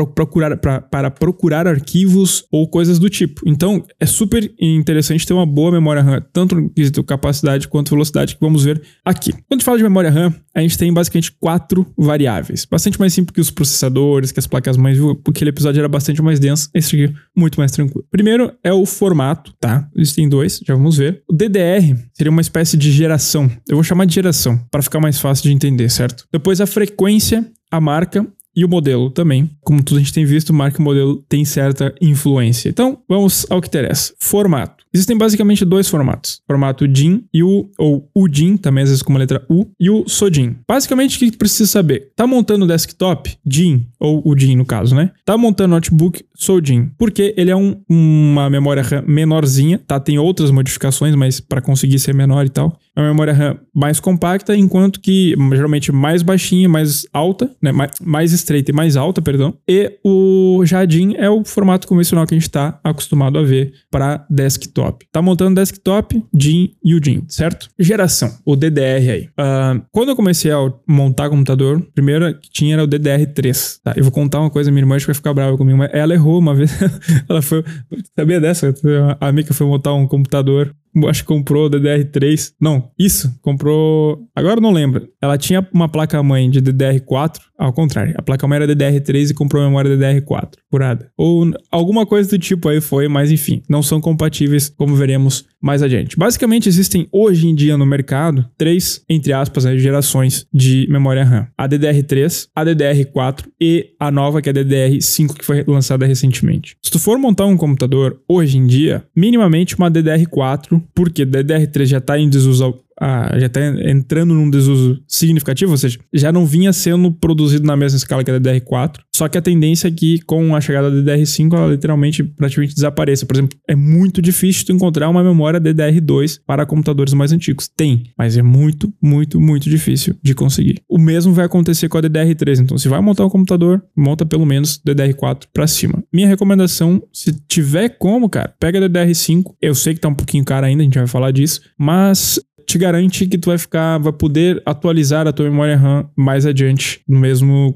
para procurar arquivos ou coisas do tipo. Então, é super interessante ter uma boa memória RAM, tanto no quesito capacidade quanto velocidade, que vamos ver aqui. Quando a gente fala de memória RAM, a gente tem basicamente 4 variáveis. Bastante mais simples que os processadores, que as placas-mães, porque aquele episódio era bastante mais denso, esse aqui muito mais tranquilo. Primeiro é o formato, tá? Existem 2, já vamos ver. O DDR seria uma espécie de geração. Eu vou chamar de geração, para ficar mais fácil de entender, certo? Depois a frequência, a marca e o modelo também. Como tudo a gente tem visto, marca e modelo tem certa influência. Então, vamos ao que interessa. Formato. Existem basicamente 2 formatos. Formato DIN e ou UDIN, também às vezes com uma letra U, e o SODIN. Basicamente, o que tu precisa saber? Tá montando desktop? DIN, ou UDIN no caso, né? Tá montando notebook? SODIN. Porque ele é uma memória RAM menorzinha, tá? Tem outras modificações, mas para conseguir ser menor e tal. É uma memória RAM mais compacta, enquanto que geralmente mais baixinha, mais alta, né? Mais estreita e mais alta, perdão. E o DIN é o formato convencional que a gente está acostumado a ver para desktop. Tá montando desktop, DIN e UDIN, certo? Geração, o DDR aí. Quando eu comecei a montar computador, a primeira que tinha era o DDR3. Tá? Eu vou contar uma coisa, minha irmã acho que vai ficar brava comigo, mas ela errou uma vez. Ela foi... Sabia dessa? A amiga foi montar um computador, acho que comprou DDR3. Não, isso. Comprou... Agora eu não lembro. Ela tinha uma placa-mãe de DDR4. Ao contrário. A placa-mãe era DDR3 e comprou a memória DDR4. Furada. Ou alguma coisa do tipo aí foi, mas enfim. Não são compatíveis, como veremos mais adiante. Basicamente, existem hoje em dia no mercado 3, entre aspas, gerações de memória RAM. A DDR3, a DDR4 e a nova, que é a DDR5, que foi lançada recentemente. Se tu for montar um computador hoje em dia, minimamente uma DDR4, porque DDR3 já está em desuso, já está entrando num desuso significativo, ou seja, já não vinha sendo produzido na mesma escala que a DDR4, só que a tendência é que com a chegada da DDR5 ela literalmente praticamente desapareça. Por exemplo, é muito difícil tu encontrar uma memória DDR2 para computadores mais antigos. Tem, mas é muito, muito, muito difícil de conseguir. O mesmo vai acontecer com a DDR3, então se vai montar um computador, monta pelo menos DDR4 para cima. Minha recomendação, se tiver como, cara, pega a DDR5, eu sei que tá um pouquinho caro ainda, a gente vai falar disso, mas te garante que tu vai poder atualizar a tua memória RAM mais adiante na mesma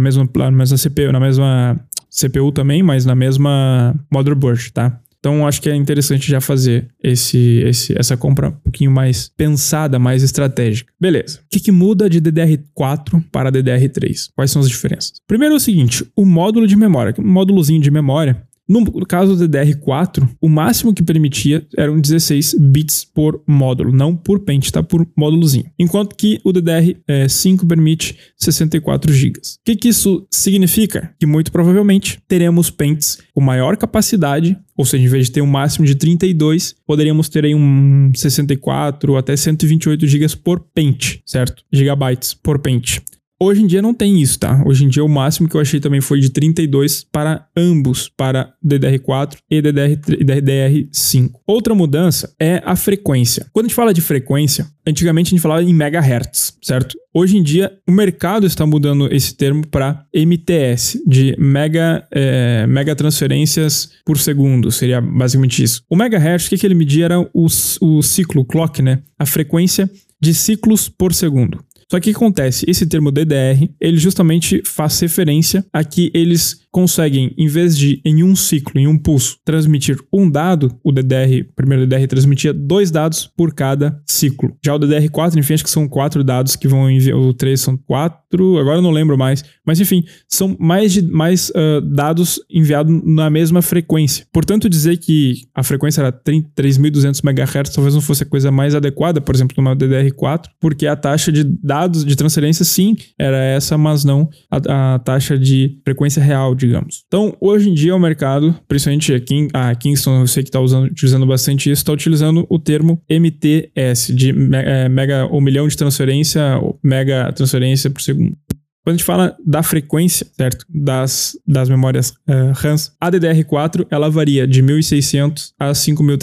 CPU também, mas na mesma motherboard, tá? Então acho que é interessante já fazer essa compra um pouquinho mais pensada, mais estratégica. Beleza. O que muda de DDR4 para DDR3? Quais são as diferenças? Primeiro é o seguinte, o módulo de memória, um módulozinho de memória. No caso do DDR4, o máximo que permitia eram 16 bits por módulo, não por pente, tá? Por módulozinho. Enquanto que o DDR5 permite 64 GB. O que isso significa? Que muito provavelmente teremos pentes com maior capacidade, ou seja, em vez de ter um máximo de 32, poderíamos ter aí um 64 até 128 GB por pente, certo? Gigabytes por pente. Hoje em dia não tem isso, tá? Hoje em dia o máximo que eu achei também foi de 32 para ambos, para DDR4 e DDR5. Outra mudança é a frequência. Quando a gente fala de frequência, antigamente a gente falava em megahertz, certo? Hoje em dia o mercado está mudando esse termo para MTS, de mega transferências por segundo, seria basicamente isso. O megahertz, o que ele media era o ciclo, o clock, né? A frequência de ciclos por segundo. Só que o que acontece? Esse termo DDR, ele justamente faz referência a que eles conseguem, em vez de em um ciclo, em um pulso, transmitir um dado, o primeiro DDR transmitia 2 dados por cada ciclo. Já o DDR4, enfim, acho que são 4 dados que vão enviar, o 3 são 4, agora eu não lembro mais, mas enfim, são mais dados enviados na mesma frequência. Portanto, dizer que a frequência era 3.200 MHz talvez não fosse a coisa mais adequada, por exemplo, no DDR4, porque a taxa de dados de transferência sim era essa, mas não a taxa de frequência real, digamos. Então, hoje em dia o mercado, principalmente aqui a Kingston, eu sei que está utilizando bastante isso, está utilizando o termo MTS, de mega ou milhão de transferência, ou mega transferência por segundo. Quando a gente fala da frequência, certo, das memórias RAMs, a DDR4 ela varia de 1.600 a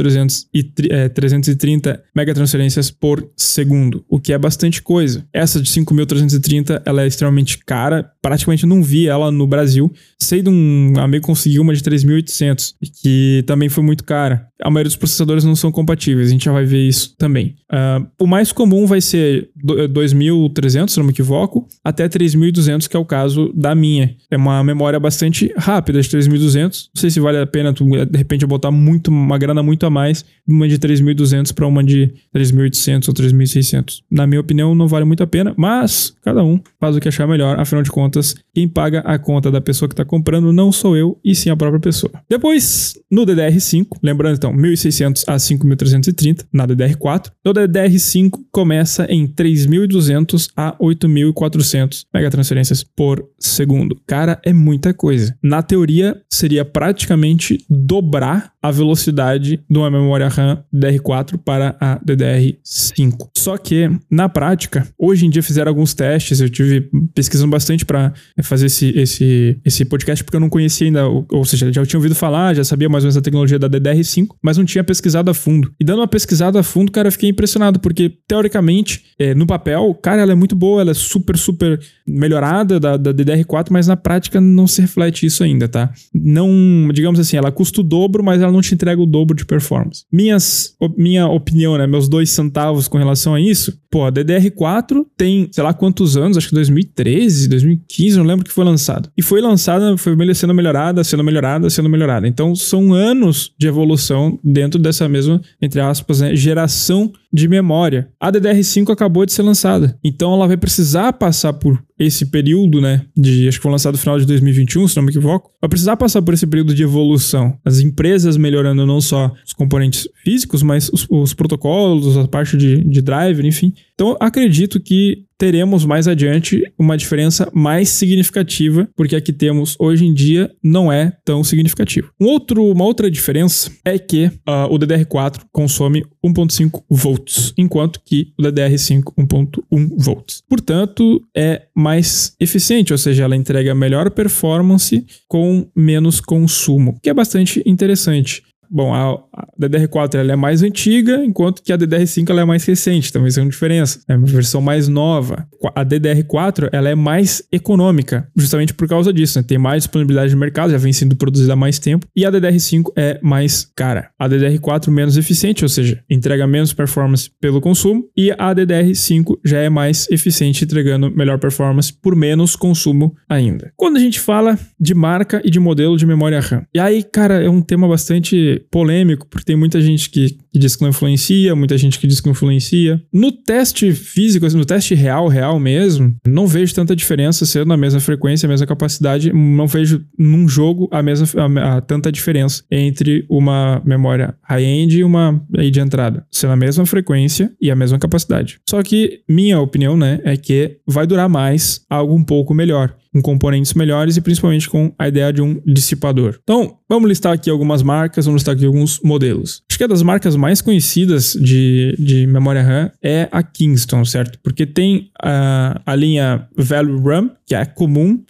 5.330 megatransferências por segundo, o que é bastante coisa. Essa de 5.330 ela é extremamente cara, praticamente não vi ela no Brasil. Sei de um amigo que conseguiu uma de 3.800, que também foi muito cara. A maioria dos processadores não são compatíveis, a gente já vai ver isso também. O mais comum vai ser 2.300, se não me equivoco, até 3.200, que é o caso da minha. É uma memória bastante rápida de 3.200. Não sei se vale a pena tu, de repente, botar uma grana muito a mais, uma de 3.200 para uma de 3.800 ou 3.600. Na minha opinião, não vale muito a pena, mas cada um faz o que achar melhor. Afinal de contas, quem paga a conta da pessoa que está comprando não sou eu, e sim a própria pessoa. Depois, no DDR5, lembrando então, 1.600 a 5.330 na DDR4. No DDR5 começa em 3.200 a 8.400 megatransferências por segundo. Cara, é muita coisa. Na teoria, seria praticamente dobrar a velocidade de uma memória RAM DDR4 para a DDR5. Só que, na prática, hoje em dia fizeram alguns testes, eu tive pesquisando bastante para fazer esse podcast, porque eu não conhecia ainda, ou seja, já tinha ouvido falar, já sabia mais ou menos a tecnologia da DDR5, mas não tinha pesquisado a fundo. E dando uma pesquisada a fundo, cara, eu fiquei impressionado, porque, teoricamente, no papel, cara, ela é muito boa, ela é super, super melhorada da DDR4, mas na prática não se reflete isso ainda, tá? Não, digamos assim, ela custa o dobro, mas ela não te entrega o dobro de performance. Minha opinião, né, meus 2 centavos com relação a isso, pô, a DDR4 tem, sei lá quantos anos, acho que 2013, 2015, não lembro que foi lançado. E foi lançada, foi sendo melhorada. Então, são anos de evolução dentro dessa mesma, entre aspas, né, geração de memória. A DDR5 acabou de ser lançada. Então, ela vai precisar passar por esse período, né, acho que foi lançado no final de 2021, se não me equivoco, vai precisar passar por esse período de evolução. As empresas melhorando não só os componentes físicos, mas os protocolos, a parte de driver, enfim. Então, acredito que teremos mais adiante uma diferença mais significativa, porque a que temos hoje em dia não é tão significativa. Uma outra diferença é que o DDR4 consome 1.5 volts, enquanto que o DDR5 1.1 volts. Portanto, é mais eficiente, ou seja, ela entrega melhor performance com menos consumo, que é bastante interessante. Bom, a DDR4 ela é mais antiga, enquanto que a DDR5 ela é mais recente, também são diferenças. É uma versão mais nova. A DDR4 ela é mais econômica, justamente por causa disso, né? Tem mais disponibilidade de mercado, já vem sendo produzida há mais tempo. E a DDR5 é mais cara. A DDR4 menos eficiente, ou seja, entrega menos performance pelo consumo. E a DDR5 já é mais eficiente, entregando melhor performance por menos consumo ainda. Quando a gente fala de marca e de modelo de memória RAM. E aí, cara, é um tema bastante polêmico, porque tem muita gente que diz que não influencia, muita gente que diz que influencia. No teste físico, no teste real mesmo, não vejo tanta diferença sendo na mesma frequência, a mesma capacidade, não vejo num jogo tanta diferença entre uma memória high-end e uma aí de entrada, sendo a mesma frequência e a mesma capacidade. Só que minha opinião, né, é que vai durar mais algo um pouco melhor, com componentes melhores e principalmente com a ideia de um dissipador. Então, vamos listar aqui algumas marcas, vamos listar aqui alguns modelos. Acho que a das marcas mais conhecidas de memória RAM é a Kingston, certo? Porque tem a linha Value RAM, que é comum,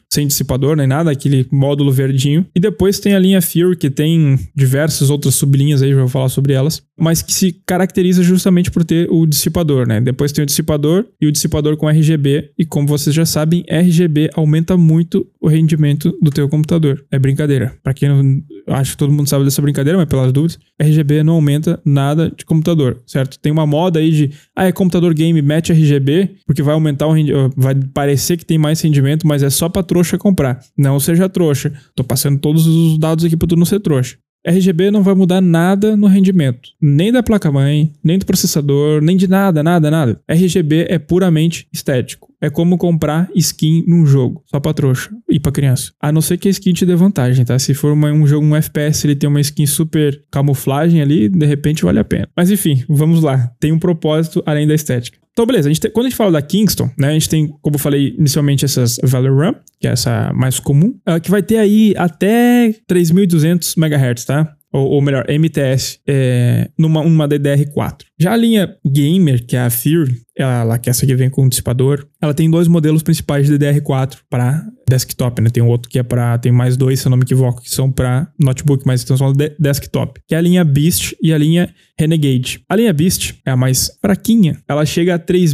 sem dissipador nem nada, aquele módulo verdinho. E depois tem a linha Fury, que tem diversas outras sublinhas aí, já vou falar sobre elas, mas que se caracteriza justamente por ter o dissipador, né? Depois tem o dissipador e o dissipador com RGB, e como vocês já sabem, RGB aumenta muito o rendimento do teu computador. É brincadeira. Pra quem não... Acho que todo mundo sabe dessa brincadeira, mas pelas dúvidas, RGB não aumenta nada de computador, certo? Tem uma moda aí de, é computador game, mete RGB, porque vai aumentar o rendimento, vai parecer que tem mais rendimento, mas é só pra trouxa comprar. Não seja trouxa. Tô passando todos os dados aqui pra tu não ser trouxa. RGB não vai mudar nada no rendimento, nem da placa-mãe, nem do processador, nem de nada. RGB é puramente estético. É como comprar skin num jogo, só pra trouxa e pra criança. A não ser que a skin te dê vantagem, tá? Se for um jogo, um FPS, ele tem uma skin super camuflagem ali, de repente vale a pena. Mas enfim, vamos lá. Tem um propósito além da estética. Então, beleza. Quando a gente fala da Kingston, né? A gente tem, como eu falei inicialmente, essas Valorum, que é essa mais comum, que vai ter aí até 3.200 MHz, tá? Ou melhor, MTS, numa DDR4. Já a linha Gamer, que é a Fury, que essa aqui vem com dissipador, ela tem dois modelos principais de DDR4 para desktop, né? Tem um outro que é tem mais dois, se eu não me equivoco, que são para notebook, mas estão falando de desktop, que é a linha Beast e a linha Renegade. A linha Beast é a mais fraquinha, ela chega a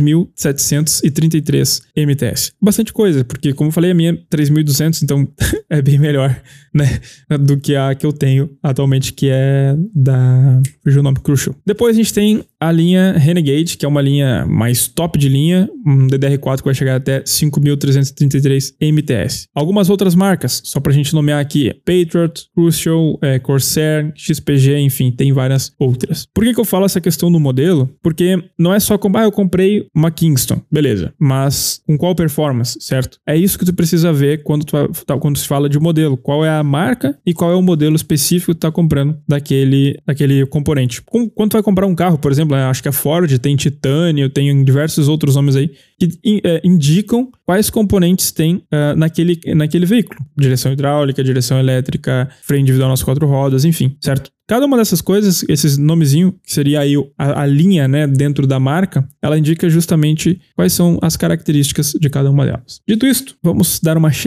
3.733 MTS. Bastante coisa, porque como eu falei, a minha é 3.200, então é bem melhor, né? Do que a que eu tenho atualmente, que é da... Fugiu o nome, Crucial. Depois a gente tem a linha Renegade, que é uma linha mais top de linha, um DDR4 que vai chegar até 5.333 MTS. Algumas outras marcas, só pra gente nomear aqui, Patriot, Crucial, Corsair, XPG, enfim, tem várias outras. Por que eu falo essa questão do modelo? Porque não é só eu comprei uma Kingston, beleza, mas com qual performance, certo? É isso que tu precisa ver quando se fala de modelo, qual é a marca e qual é o modelo específico que tu tá comprando daquele componente. Quando tu vai comprar um carro, por exemplo, acho que a Ford tem Titânio, tem diversos outros nomes aí que indicam quais componentes tem naquele veículo. Direção hidráulica, direção elétrica, freio individual nas 4 rodas, enfim, certo? Cada uma dessas coisas, esses nomezinhos, que seria aí a linha, né, dentro da marca, ela indica justamente quais são as características de cada uma delas. Dito isto, vamos dar uma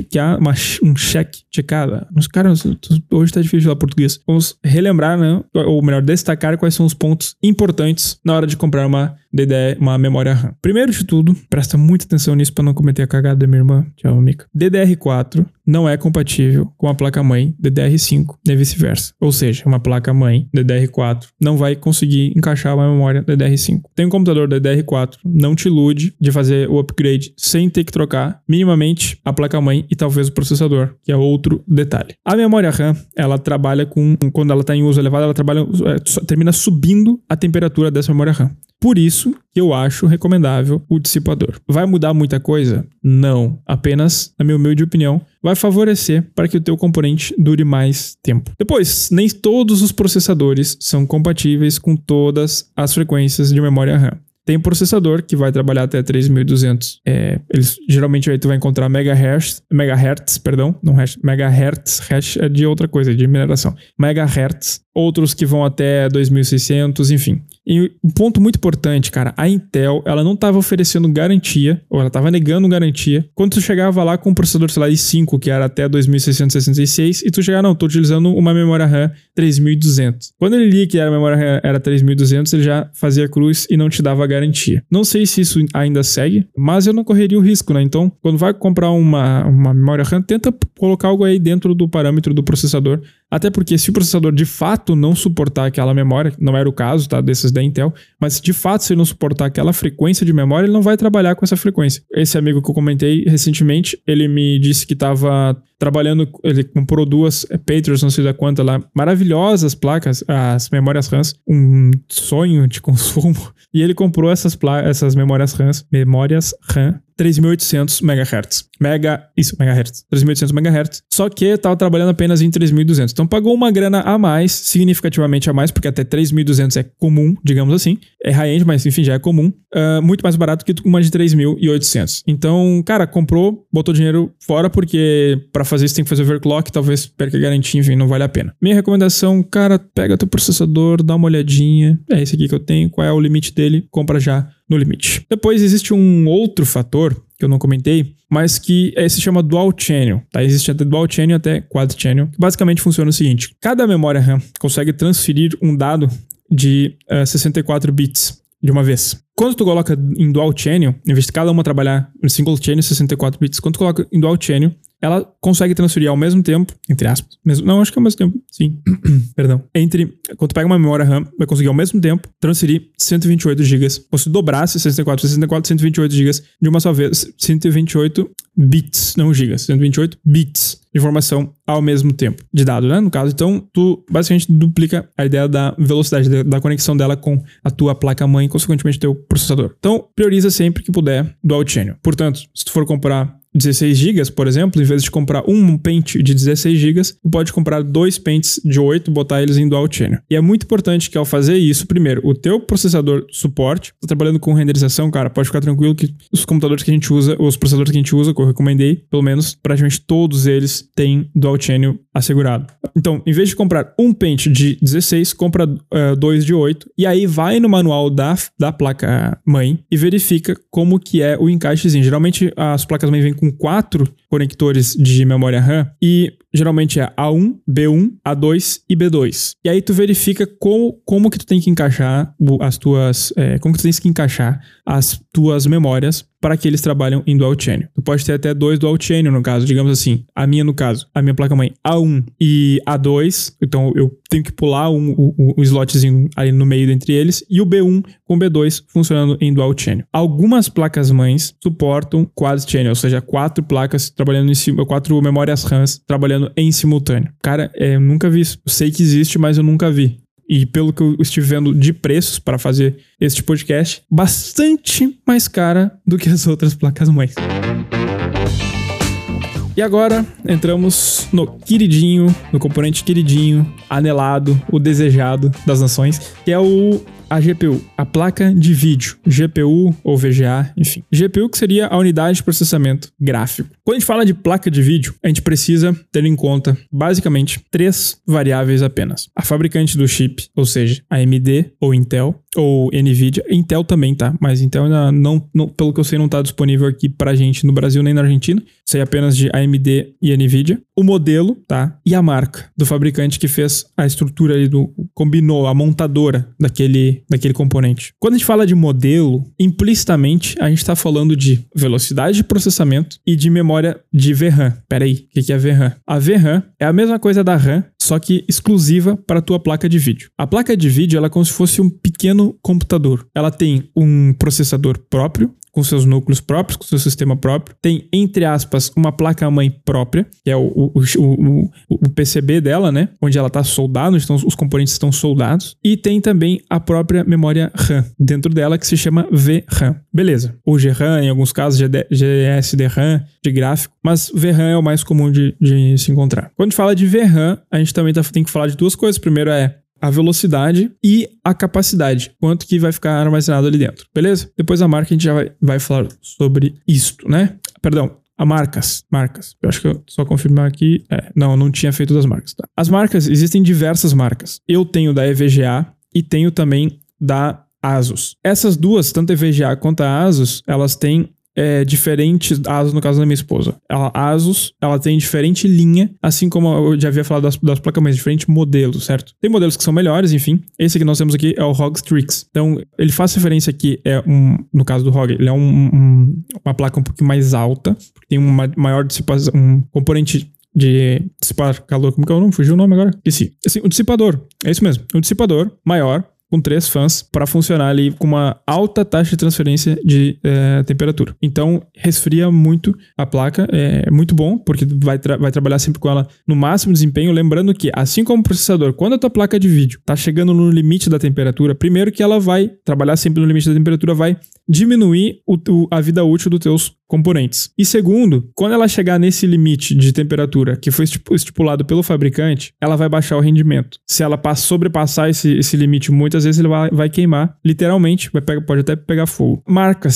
checada. Os caras, hoje tá difícil falar português. Vamos relembrar, né, ou melhor, destacar quais são os pontos importantes na hora de comprar uma memória RAM. Primeiro de tudo, presta muita atenção nisso para não cometer a cagada da minha irmã, tchau, Mica. DDR4 não é compatível com a placa-mãe DDR5 e vice-versa. Ou seja, uma placa-mãe DDR4 não vai conseguir encaixar uma memória DDR5. Tem um computador DDR4, não te ilude de fazer o upgrade sem ter que trocar minimamente a placa-mãe e talvez o processador, que é outro detalhe. A memória RAM, ela trabalha quando ela está em uso elevado, ela termina subindo a temperatura dessa memória RAM. Por isso que eu acho recomendável o dissipador. Vai mudar muita coisa? Não. Apenas, na minha humilde opinião, vai favorecer para que o teu componente dure mais tempo. Depois, nem todos os processadores são compatíveis com todas as frequências de memória RAM. Tem um processador que vai trabalhar até 3.200. Geralmente aí tu vai encontrar megahertz, não hash, megahertz, hash é de outra coisa, de mineração. Megahertz, outros que vão até 2.600, enfim. E um ponto muito importante, cara, a Intel, ela não estava oferecendo garantia, ou ela estava negando garantia, quando tu chegava lá com um processador, sei lá, i5, que era até 2.666, e tu chegava, não, tô utilizando uma memória RAM 3.200. Quando ele lia que a memória RAM era 3.200, ele já fazia cruz e não te dava garantia. Não sei se isso ainda segue, mas eu não correria o risco, né? Então, quando vai comprar uma memória RAM, tenta colocar algo aí dentro do parâmetro do processador, até porque se o processador de fato não suportar aquela memória, não era o caso, tá, desses da Intel, mas se de fato se ele não suportar aquela frequência de memória, ele não vai trabalhar com essa frequência. Esse amigo que eu comentei recentemente, ele me disse que estava trabalhando, ele comprou duas Patriots, não sei da quanta lá, maravilhosas placas, as memórias RAMs, um sonho de consumo, e ele comprou essas memórias RAM 3.800 MHz. Megahertz. 3.800 MHz. Só que estava trabalhando apenas em 3.200. Então pagou uma grana a mais, significativamente a mais, porque até 3.200 é comum, digamos assim. É high-end, mas enfim, já é comum. Muito mais barato que uma de 3.800. Então, cara, comprou, botou dinheiro fora, porque para fazer isso tem que fazer overclock, talvez perca a garantia, enfim, não vale a pena. Minha recomendação, cara, pega teu processador, dá uma olhadinha. É esse aqui que eu tenho, qual é o limite dele, compra já no limite. Depois existe um outro fator que eu não comentei, mas que se chama Dual Channel, tá? Existe até Dual Channel até Quad Channel, que basicamente funciona o seguinte: cada memória RAM consegue transferir um dado de 64 bits de uma vez. Quando tu coloca em Dual Channel, em vez de cada uma trabalhar em Single Channel 64 bits, quando tu coloca em Dual Channel, ela consegue transferir ao mesmo tempo, entre aspas, não, acho que é ao mesmo tempo, sim, perdão, quando tu pega uma memória RAM, vai conseguir ao mesmo tempo transferir 128 GB, ou se dobrasse 64, 128 GB de uma só vez, 128 bits, não gigas, 128 bits de informação ao mesmo tempo, de dado, né, no caso. Então, tu basicamente duplica a ideia da velocidade, da conexão dela com a tua placa-mãe e, consequentemente, teu processador. Então, prioriza sempre que puder Dual Channel. Portanto, se tu for comprar 16 GB, por exemplo, em vez de comprar um pente de 16 GB, tu pode comprar 2 pentes de 8 e botar eles em Dual Channel. E é muito importante que ao fazer isso, primeiro, o teu processador suporte, tá trabalhando com renderização, cara, pode ficar tranquilo que os computadores que a gente usa, os processadores que a gente usa, que eu recomendei, pelo menos, praticamente todos eles têm Dual Channel assegurado. Então, em vez de comprar um pente de 16, compra 2 de 8, e aí vai no manual da placa-mãe e verifica como que é o encaixezinho. Geralmente, as placas-mãe vêm com 4 conectores de memória RAM e geralmente é A1, B1, A2 e B2. E aí tu verifica como que tu tem que encaixar como que tu tens que encaixar as tuas memórias para que eles trabalhem em Dual Channel. Tu pode ter até 2 Dual Channel no caso, digamos assim, a minha placa-mãe A1 e A2, então eu tenho que pular um slotzinho ali no meio entre eles, e o B1 com o B2 funcionando em Dual Channel. Algumas placas-mães suportam Quad Channel, ou seja, 4 placas trabalhando em cima, 4 memórias RAMs trabalhando em simultâneo. Cara, eu nunca vi isso. Eu sei que existe, mas eu nunca vi. E pelo que eu estive vendo de preços para fazer este podcast, bastante mais cara do que as outras placas-mães. E agora entramos no queridinho, no componente queridinho, anelado, o desejado das nações, que é a GPU, a placa de vídeo, GPU ou VGA, enfim. GPU que seria a unidade de processamento gráfico. Quando a gente fala de placa de vídeo, a gente precisa ter em conta, basicamente, 3 variáveis apenas. A fabricante do chip, ou seja, AMD ou Intel, ou NVIDIA. Intel também tá, mas Intel ainda não, pelo que eu sei, não tá disponível aqui pra gente no Brasil nem na Argentina. Sei apenas de AMD e NVIDIA. O modelo, tá? E a marca do fabricante que fez a estrutura ali combinou a montadora daquele componente. Quando a gente fala de modelo, implicitamente a gente tá falando de velocidade de processamento e de memória de VRAM. Peraí, o que é VRAM? A VRAM é a mesma coisa da RAM, só que exclusiva para a tua placa de vídeo. A placa de vídeo ela é como se fosse um pequeno computador. Ela tem um processador próprio, com seus núcleos próprios, com seu sistema próprio. Tem, entre aspas, uma placa-mãe própria, que é o PCB dela, né? Onde ela está soldada, onde os componentes estão soldados. E tem também a própria memória RAM dentro dela, que se chama VRAM. Beleza. Ou GRAM, em alguns casos, GSDRAM, de gráfico. Mas VRAM é o mais comum de se encontrar. Quando a gente fala de VRAM, a gente também tem que falar de duas coisas. Primeiro é a velocidade e a capacidade, quanto que vai ficar armazenado ali dentro, beleza? Depois a marca a gente já vai falar sobre isto, né? Perdão, marcas. Eu acho que eu só confirmar aqui, não tinha feito das marcas, tá? As marcas, existem diversas marcas. Eu tenho da EVGA e tenho também da ASUS. Essas duas, tanto a EVGA quanto a ASUS, elas têm diferentes, a ASUS no caso da minha esposa. A ASUS, ela tem diferente linha, assim como eu já havia falado das placas, mas diferentes modelos, certo? Tem modelos que são melhores, enfim. Esse que nós temos aqui é o ROG Strix. Então, ele faz referência aqui, no caso do ROG, ele é uma placa um pouquinho mais alta, porque tem uma maior dissipação, um componente de dissipar calor, como que é o nome? Fugiu o nome agora? Esqueci. Assim, o dissipador, é isso mesmo. Um dissipador maior, com 3 fãs para funcionar ali com uma alta taxa de transferência de temperatura. Então, resfria muito a placa. É muito bom, porque vai trabalhar sempre com ela no máximo desempenho. Lembrando que, assim como o processador, quando a tua placa de vídeo está chegando no limite da temperatura, primeiro que ela vai trabalhar sempre no limite da temperatura, vai diminuir a vida útil dos teus componentes. E segundo, quando ela chegar nesse limite de temperatura que foi estipulado pelo fabricante, ela vai baixar o rendimento. Se ela sobrepassar esse limite, muitas vezes ele vai queimar, literalmente, pode até pegar fogo. Marcas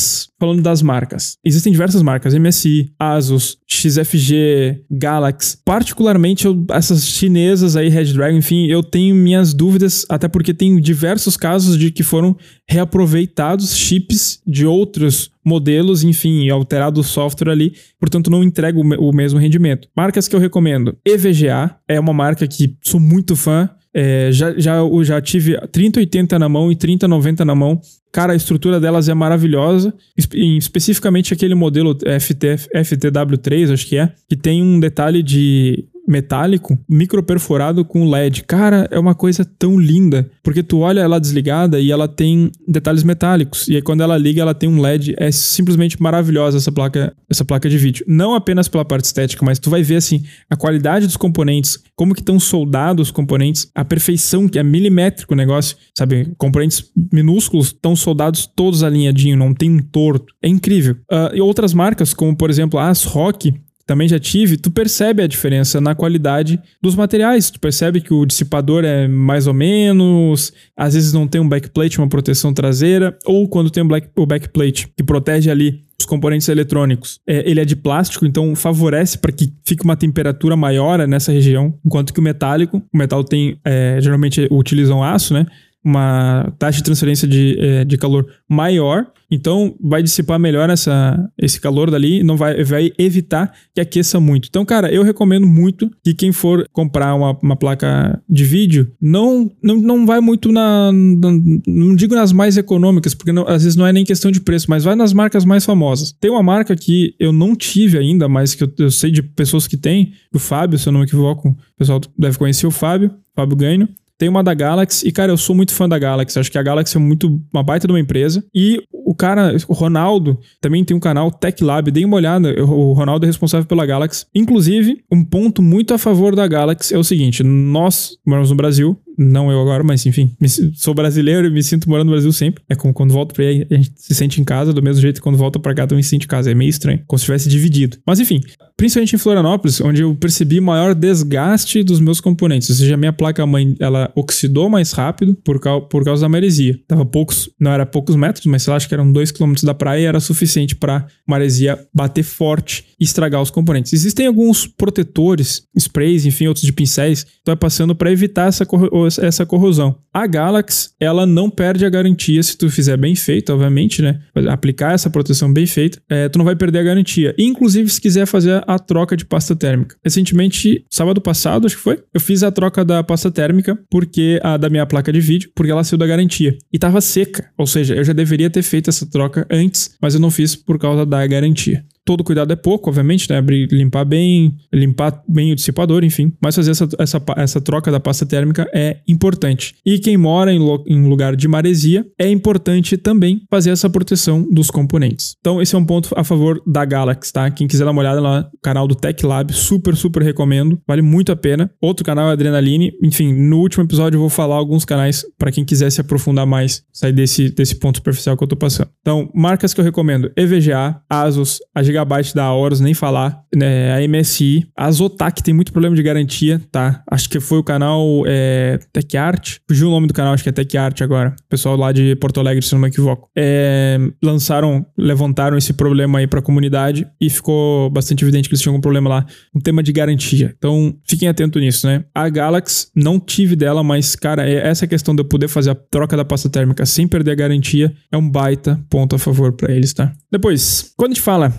falando das marcas. Existem diversas marcas, MSI, Asus, XFG, Galaxy. Particularmente, essas chinesas aí, Red Dragon, enfim, eu tenho minhas dúvidas, até porque tem diversos casos de que foram reaproveitados chips de outros modelos, enfim, alterado o software ali, portanto não entrega o mesmo rendimento. Marcas que eu recomendo, EVGA, é uma marca que sou muito fã, já tive 3080 na mão e 3090 na mão. Cara, a estrutura delas é maravilhosa, especificamente aquele modelo FTW3, acho que tem um detalhe de metálico, microperforado com LED. Cara, é uma coisa tão linda, porque tu olha ela desligada e ela tem detalhes metálicos, e aí quando ela liga ela tem um LED, é simplesmente maravilhosa essa placa de vídeo. Não apenas pela parte estética, mas tu vai ver assim, a qualidade dos componentes, como que estão soldados os componentes, a perfeição, que é milimétrico o negócio, sabe? Componentes minúsculos estão soldados todos alinhadinho, não tem um torto. É incrível. E outras marcas, como por exemplo a ASRock, também já tive, tu percebe a diferença na qualidade dos materiais. Tu percebe que o dissipador é mais ou menos, às vezes não tem um backplate, uma proteção traseira, ou quando tem o backplate que protege ali os componentes eletrônicos, ele é de plástico, então favorece para que fique uma temperatura maior nessa região, enquanto que o metal tem, geralmente utilizam aço, né? Uma taxa de transferência de calor maior, então vai dissipar melhor esse calor dali, não vai evitar que aqueça muito. Então, cara, eu recomendo muito que quem for comprar uma placa de vídeo, não vai muito não digo nas mais econômicas, porque às vezes não é nem questão de preço, mas vai nas marcas mais famosas. Tem uma marca que eu não tive ainda, mas que eu sei de pessoas que têm, o Fábio, se eu não me equivoco, o pessoal deve conhecer o Fábio Ganho. Tem uma da Galaxy, e cara, eu sou muito fã da Galaxy, acho que a Galaxy é uma baita de uma empresa, e o Ronaldo, também tem um canal Tech Lab, dê uma olhada, o Ronaldo é responsável pela Galaxy. Inclusive, um ponto muito a favor da Galaxy é o seguinte, nós moramos no Brasil, não eu agora, mas enfim, sou brasileiro e me sinto morando no Brasil sempre. É como quando volto pra aí, a gente se sente em casa, do mesmo jeito que quando volta pra cá também se sente em casa. É meio estranho, como se tivesse dividido. Mas enfim, principalmente em Florianópolis, onde eu percebi maior desgaste dos meus componentes. Ou seja, a minha placa-mãe, ela oxidou mais rápido por causa da maresia. Não era poucos metros, mas sei lá, acho que eram 2 km da praia e era suficiente pra maresia bater forte e estragar os componentes. Existem alguns protetores, sprays, enfim, outros de pincéis, que tu vai passando pra evitar essa corrosão. A Galaxy, ela não perde a garantia se tu fizer bem feito, obviamente, né? Aplicar essa proteção bem feita, tu não vai perder a garantia. Inclusive, se quiser fazer a troca de pasta térmica. Recentemente, sábado passado, acho que foi, eu fiz a troca da pasta térmica da minha placa de vídeo, porque ela saiu da garantia. E tava seca, ou seja, eu já deveria ter feito essa troca antes, mas eu não fiz por causa da garantia. Todo cuidado é pouco, obviamente, né? Limpar bem o dissipador, enfim. Mas fazer essa troca da pasta térmica é importante. E quem mora em lugar de maresia, é importante também fazer essa proteção dos componentes. Então, esse é um ponto a favor da Galaxy, tá? Quem quiser dar uma olhada lá no canal do Tech Lab, super, super recomendo. Vale muito a pena. Outro canal é Adrenaline. Enfim, no último episódio eu vou falar alguns canais para quem quiser se aprofundar mais, sair desse ponto superficial que eu tô passando. Então, marcas que eu recomendo: EVGA, Asus, a Gigabyte da Aorus, nem falar, né? A MSI, a Zotac tem muito problema de garantia, tá? Acho que foi o canal TechArt, fugiu o nome do canal, acho que é TechArt agora, pessoal lá de Porto Alegre, se não me equivoco. Levantaram esse problema aí pra comunidade e ficou bastante evidente que eles tinham um problema lá, um tema de garantia. Então, fiquem atentos nisso, né? A Galaxy, não tive dela, mas, cara, essa questão de eu poder fazer a troca da pasta térmica sem perder a garantia é um baita ponto a favor pra eles, tá? Depois, quando a gente fala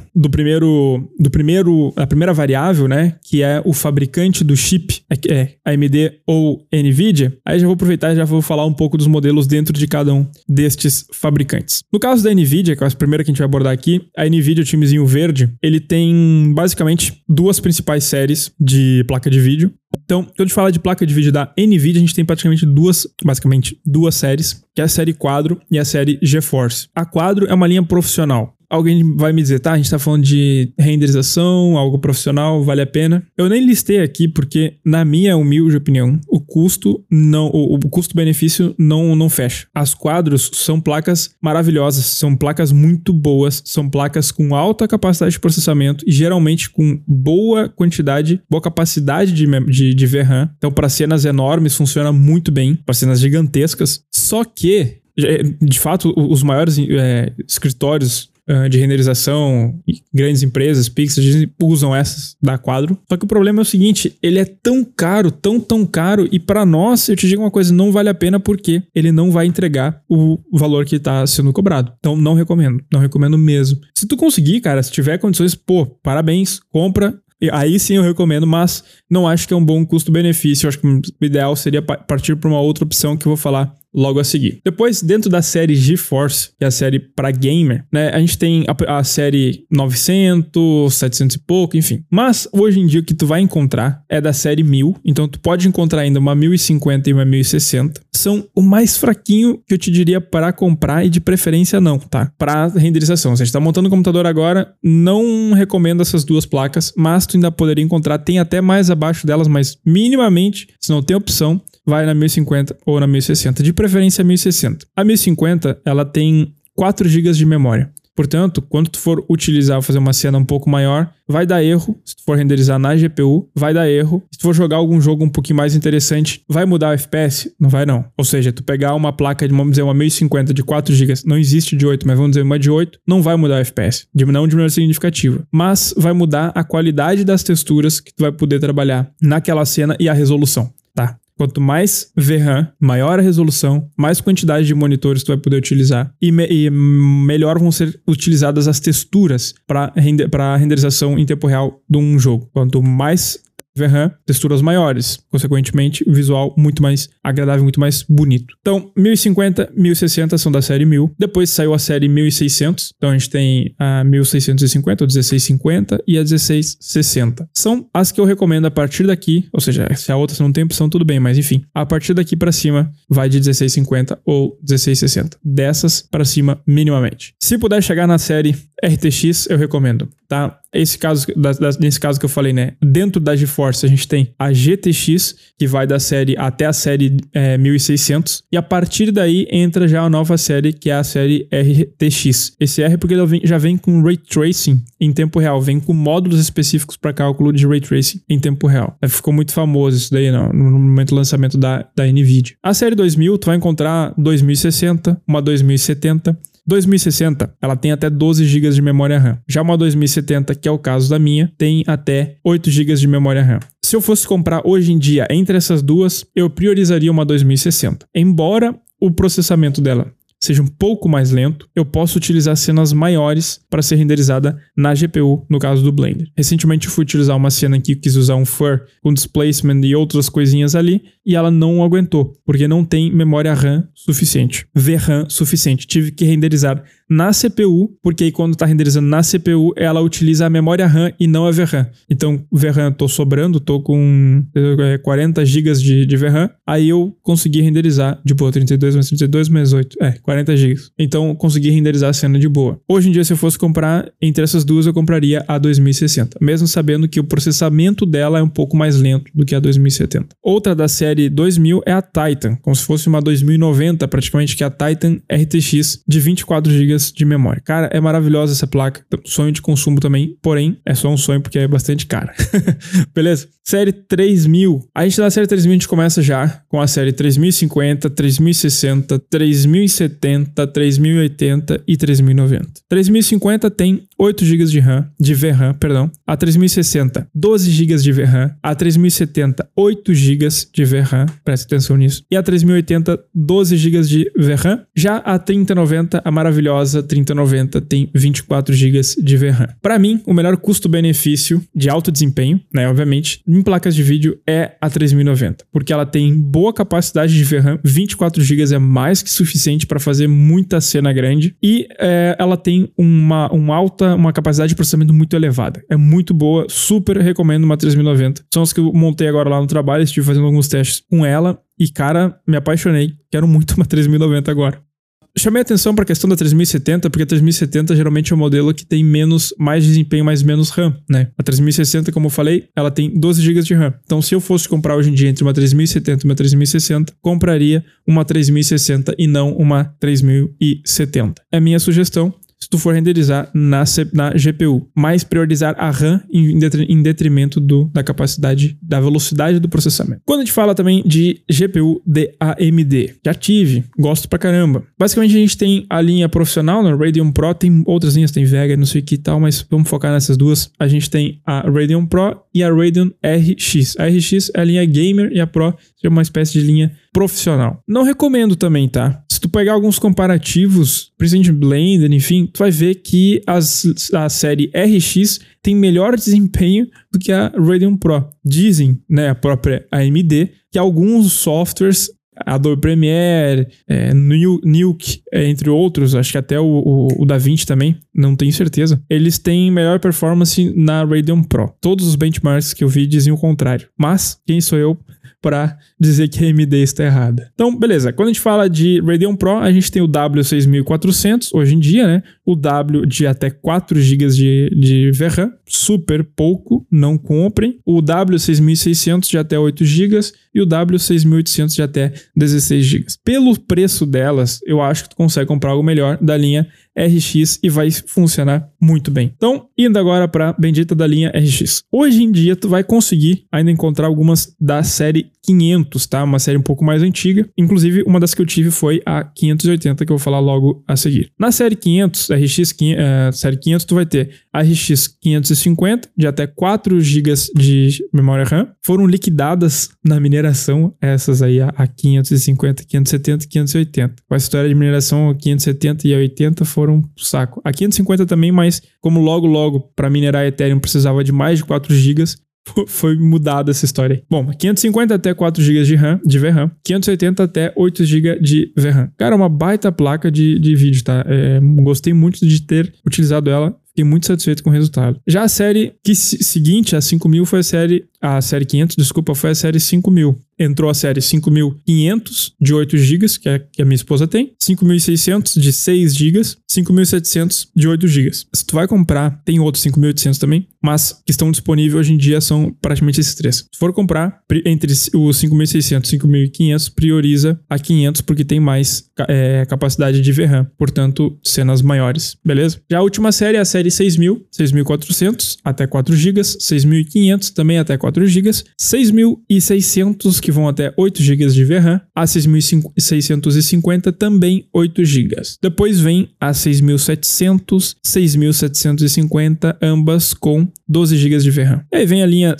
a primeira variável, né, que é o fabricante do chip, AMD ou NVIDIA, aí já vou aproveitar e já vou falar um pouco dos modelos dentro de cada um destes fabricantes. No caso da NVIDIA, que é a primeira que a gente vai abordar aqui, a NVIDIA, o timezinho verde, ele tem basicamente duas principais séries de placa de vídeo. Então, quando a gente fala de placa de vídeo da NVIDIA, a gente tem praticamente duas séries, que é a série Quadro e a série GeForce. A Quadro é uma linha profissional. Alguém vai me dizer, tá, a gente tá falando de renderização, algo profissional, vale a pena? Eu nem listei aqui porque, na minha humilde opinião, o custo-benefício não fecha. As Quadros são placas maravilhosas, são placas muito boas, são placas com alta capacidade de processamento e geralmente com boa capacidade de VRAM. Então, para cenas enormes, funciona muito bem, para cenas gigantescas. Só que, de fato, os maiores escritórios de renderização, grandes empresas, Pixar, usam essas da Quadro. Só que o problema é o seguinte, ele é tão caro, tão caro, e para nós, eu te digo uma coisa, não vale a pena porque ele não vai entregar o valor que tá sendo cobrado. Então não recomendo mesmo. Se tu conseguir, cara, se tiver condições, pô, parabéns, compra. Aí sim eu recomendo, mas não acho que é um bom custo-benefício. Eu acho que o ideal seria partir para uma outra opção que eu vou falar logo a seguir. Depois, dentro da série GeForce, que é a série para gamer, né, a gente tem a série 900, 700 e pouco, enfim. Mas hoje em dia o que tu vai encontrar é da série 1000, então tu pode encontrar ainda uma 1050 e uma 1060. São o mais fraquinho que eu te diria para comprar e de preferência não, tá? Para renderização. Se a gente tá montando o computador agora, não recomendo essas duas placas, mas tu ainda poderia encontrar, tem até mais abaixo delas, mas minimamente, se não tem opção, vai na 1050 ou na 1060, de preferência 1060. A 1050, ela tem 4 GB de memória. Portanto, quando tu for utilizar, fazer uma cena um pouco maior, vai dar erro. Se tu for renderizar na GPU, vai dar erro. Se tu for jogar algum jogo um pouquinho mais interessante, vai mudar o FPS? Não vai não. Ou seja, tu pegar uma placa de, vamos dizer, uma 1050 de 4 GB, não existe de 8, mas vamos dizer uma de 8, não vai mudar o FPS. Não de maneira significativa. Mas vai mudar a qualidade das texturas que tu vai poder trabalhar naquela cena e a resolução, tá? Quanto mais VRAM, maior a resolução, mais quantidade de monitores tu vai poder utilizar e melhor vão ser utilizadas as texturas para renderização em tempo real de um jogo. Quanto mais VRAM, texturas maiores, consequentemente visual muito mais agradável, muito mais bonito. Então 1050, 1060 são da série 1000, depois saiu a série 1600, então a gente tem a 1650, a 1650 e a 1660. São as que eu recomendo a partir daqui, ou seja, se a outra não tem opção tudo bem, mas enfim, a partir daqui para cima vai de 1650 ou 1660, dessas para cima minimamente. Se puder chegar na série RTX, eu recomendo, tá? Nesse caso que eu falei, né? Dentro da GeForce a gente tem a GTX, que vai da série até a série 1600. E a partir daí entra já a nova série, que é a série RTX. Esse R porque ele já vem com Ray Tracing em tempo real. Vem com módulos específicos para cálculo de Ray Tracing em tempo real. Ficou muito famoso isso daí no momento do lançamento da NVIDIA. A série 2000, tu vai encontrar 2060, uma 2070... 2060, ela tem até 12 GB de memória RAM. Já uma 2070, que é o caso da minha, tem até 8 GB de memória RAM. Se eu fosse comprar hoje em dia entre essas duas, eu priorizaria uma 2060. Embora o processamento dela seja um pouco mais lento, eu posso utilizar cenas maiores para ser renderizada na GPU, no caso do Blender. Recentemente eu fui utilizar uma cena que quis usar um FUR com displacement e outras coisinhas ali, e ela não aguentou, porque não tem memória RAM suficiente, VRAM suficiente. Tive que renderizar na CPU, porque aí quando tá renderizando na CPU, ela utiliza a memória RAM e não a VRAM. Então, VRAM tô sobrando, tô com 40 GB de VRAM, aí eu consegui renderizar de boa, 32 mais 32 mais 8, 40 GB. Então, eu consegui renderizar a cena de boa. Hoje em dia, se eu fosse comprar entre essas duas, eu compraria a 2060, mesmo sabendo que o processamento dela é um pouco mais lento do que a 2070. Outra da série 2000 é a Titan, como se fosse uma 2090 praticamente, que é a Titan RTX de 24 GB de memória. Cara, é maravilhosa essa placa. Sonho de consumo também, porém, é só um sonho porque é bastante cara. Beleza? Série 3000. A gente na série 3000 a gente começa já com a série 3050, 3060, 3070, 3080 e 3090. 3050 tem 8 GB de VRAM, perdão. A 3060, 12 GB de VRAM. A 3070, 8 GB de VRAM. Presta atenção nisso. E a 3080, 12 GB de VRAM. Já a 3090, a maravilhosa 3090, tem 24 GB de VRAM. Para mim, o melhor custo-benefício de alto desempenho, né, obviamente, em placas de vídeo é a 3090, porque ela tem boa capacidade de VRAM, 24 GB é mais que suficiente para fazer muita cena grande, e ela tem uma capacidade de processamento muito elevada. É muito boa, super recomendo uma 3090. São as que eu montei agora lá no trabalho, estive fazendo alguns testes com ela, e cara, me apaixonei. Quero muito uma 3090 agora. Chamei atenção para a questão da 3070, porque a 3070 geralmente é um modelo que tem mais desempenho, mas menos RAM, né? A 3060, como eu falei, ela tem 12 GB de RAM. Então, se eu fosse comprar hoje em dia entre uma 3070 e uma 3060, compraria uma 3060 e não uma 3070. É a minha sugestão. se tu for renderizar na GPU, mas priorizar a RAM em detrimento da capacidade, da velocidade do processamento. Quando a gente fala também de GPU de AMD, já tive, gosto pra caramba. Basicamente a gente tem a linha profissional, né, Radeon Pro, tem outras linhas, tem Vega, não sei o que e tal, mas vamos focar nessas duas. A gente tem a Radeon Pro e a Radeon RX. A RX é a linha gamer e a Pro é uma espécie de linha profissional. Não recomendo também, tá? Se tu pegar alguns comparativos, principalmente Blender, enfim, tu vai ver que a série RX tem melhor desempenho do que a Radeon Pro. Dizem, né, a própria AMD, que alguns softwares, Adobe Premiere, Nuke, entre outros, acho que até o DaVinci também, não tenho certeza, eles têm melhor performance na Radeon Pro. Todos os benchmarks que eu vi diziam o contrário. Mas, quem sou eu para dizer que a AMD está errada? Então, beleza. Quando a gente fala de Radeon Pro, a gente tem o W6400, hoje em dia, né? O W de até 4 GB de VRAM, super pouco, não comprem. O W6600 de até 8 GB e o W6800 de até 16 GB. Pelo preço delas, eu acho que tu consegue comprar algo melhor da linha RX e vai funcionar muito bem. Então, indo agora para a bendita da linha RX. Hoje em dia, tu vai conseguir ainda encontrar algumas da série 500, tá? Uma série um pouco mais antiga. Inclusive, uma das que eu tive foi a 580, que eu vou falar logo a seguir. Na série 500, série 500, tu vai ter a RX 550, de até 4 GB de memória RAM. Foram liquidadas na mineração, essas aí, a 550, 570 e 580. Com a história de mineração, a 570 e a 80 foram pro saco. A 550 também, mas como logo para minerar Ethereum precisava de mais de 4 GB, foi mudada essa história aí. Bom, 550 até 4 GB de VRAM, 580 até 8 GB de VRAM. Cara, uma baita placa de vídeo, tá? Gostei muito de ter utilizado ela. Fiquei muito satisfeito com o resultado. Já a série seguinte, a 5000, foi a série 500, desculpa, foi a série 5000. Entrou a série 5500 de 8 GB, que a minha esposa tem, 5600 de 6 GB, 5700 de 8 GB. Se tu vai comprar, tem outros 5800 também, mas que estão disponíveis hoje em dia são praticamente esses três. Se for comprar entre os 5600 e 5500, prioriza a 500 porque tem mais capacidade de VRAM, portanto, cenas maiores, beleza? Já a última série é a série 6000, 6400 até 4 GB, 6500 também até 4 GB, 6600 que vão até 8 GB de VRAM, a 6650 também 8 GB. Depois vem a 6700, 6750, ambas com 12 GB de VRAM. E aí vem a linha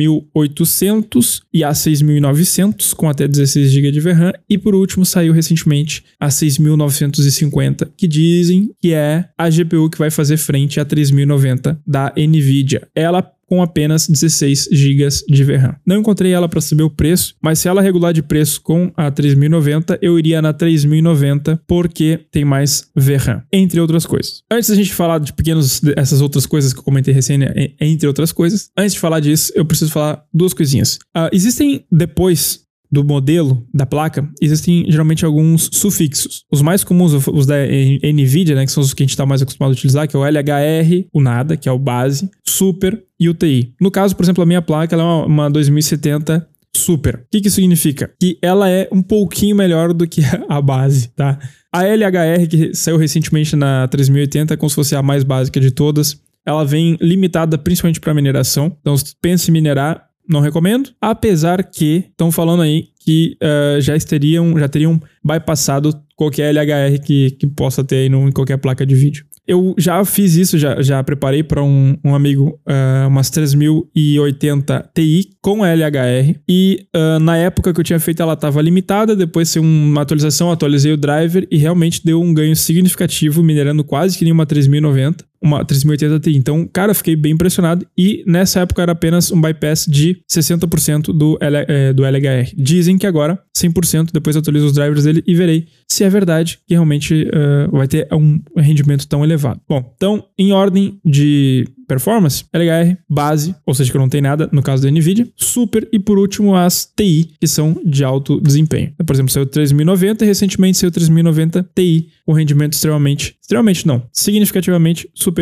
6800 e a 6900 com até 16 GB de VRAM. E por último saiu recentemente a 6950, que dizem que é a GPU que vai fazer frente à 3090 da NVIDIA. Ela com apenas 16 GB de VRAM. Não encontrei ela para saber o preço, mas se ela regular de preço com a 3090, eu iria na 3090 porque tem mais VRAM, entre outras coisas. Antes da gente falar de essas outras coisas que eu comentei recém, entre outras coisas, antes de falar disso, eu preciso falar duas coisinhas. Existem depois do modelo da placa, existem geralmente alguns sufixos. Os mais comuns, os da NVIDIA, né, que são os que a gente está mais acostumado a utilizar, que é o LHR, o nada, que é o base, Super e o TI. No caso, por exemplo, a minha placa ela é uma 2070 Super. O que isso significa? Que ela é um pouquinho melhor do que a base, tá? A LHR, que saiu recentemente na 3080, é como se fosse a mais básica de todas. Ela vem limitada principalmente para mineração. Então, se pensa em minerar, não recomendo, apesar que estão falando aí que já teriam bypassado qualquer LHR que possa ter aí em qualquer placa de vídeo. Eu já fiz isso, já preparei para um amigo umas 3080 Ti com LHR e na época que eu tinha feito ela estava limitada, depois de uma atualização, atualizei o driver e realmente deu um ganho significativo, minerando quase que nem uma 3090. Uma 3080 Ti. Então, cara, fiquei bem impressionado. E nessa época era apenas um bypass de 60% do LHR. Dizem que agora 100%, depois eu atualizo os drivers dele e verei se é verdade que realmente vai ter um rendimento tão elevado. Bom, então, em ordem de performance, LHR, base, ou seja, que não tem nada, no caso da NVIDIA, Super e por último as TI, que são de alto desempenho. Por exemplo, saiu 3090 e recentemente saiu 3090 Ti, com rendimento significativamente superior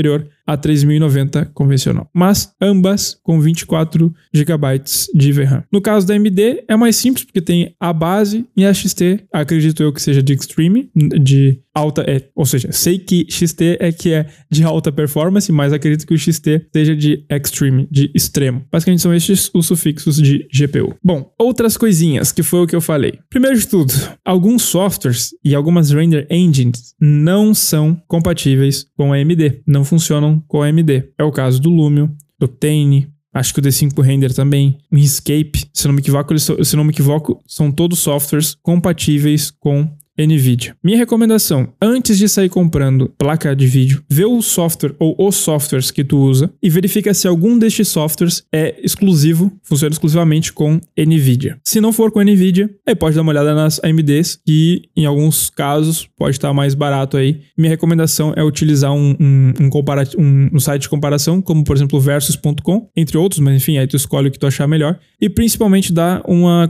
a 3090 convencional, mas ambas com 24 GB de VRAM. No caso da AMD é mais simples porque tem a base e a XT, acredito eu que seja de Extreme, de alta, ou seja, sei que XT é de alta performance, mas acredito que o XT seja de Extreme, de extremo. Basicamente são estes os sufixos de GPU. Bom, outras coisinhas, que foi o que eu falei. Primeiro de tudo, alguns softwares e algumas render engines não são compatíveis com a AMD, não funcionam com a AMD. É o caso do Lumio, do Octane, acho que o D5 Render também, o Inkscape, se não me equivoco, são todos softwares compatíveis com NVIDIA. Minha recomendação, antes de sair comprando placa de vídeo, vê o software ou os softwares que tu usa e verifica se algum destes softwares é exclusivo, funciona exclusivamente com NVIDIA. Se não for com NVIDIA, aí pode dar uma olhada nas AMDs, que em alguns casos pode estar mais barato aí. Minha recomendação é utilizar um site de comparação, como por exemplo o Versus.com, entre outros, mas enfim, aí tu escolhe o que tu achar melhor. E principalmente dá uma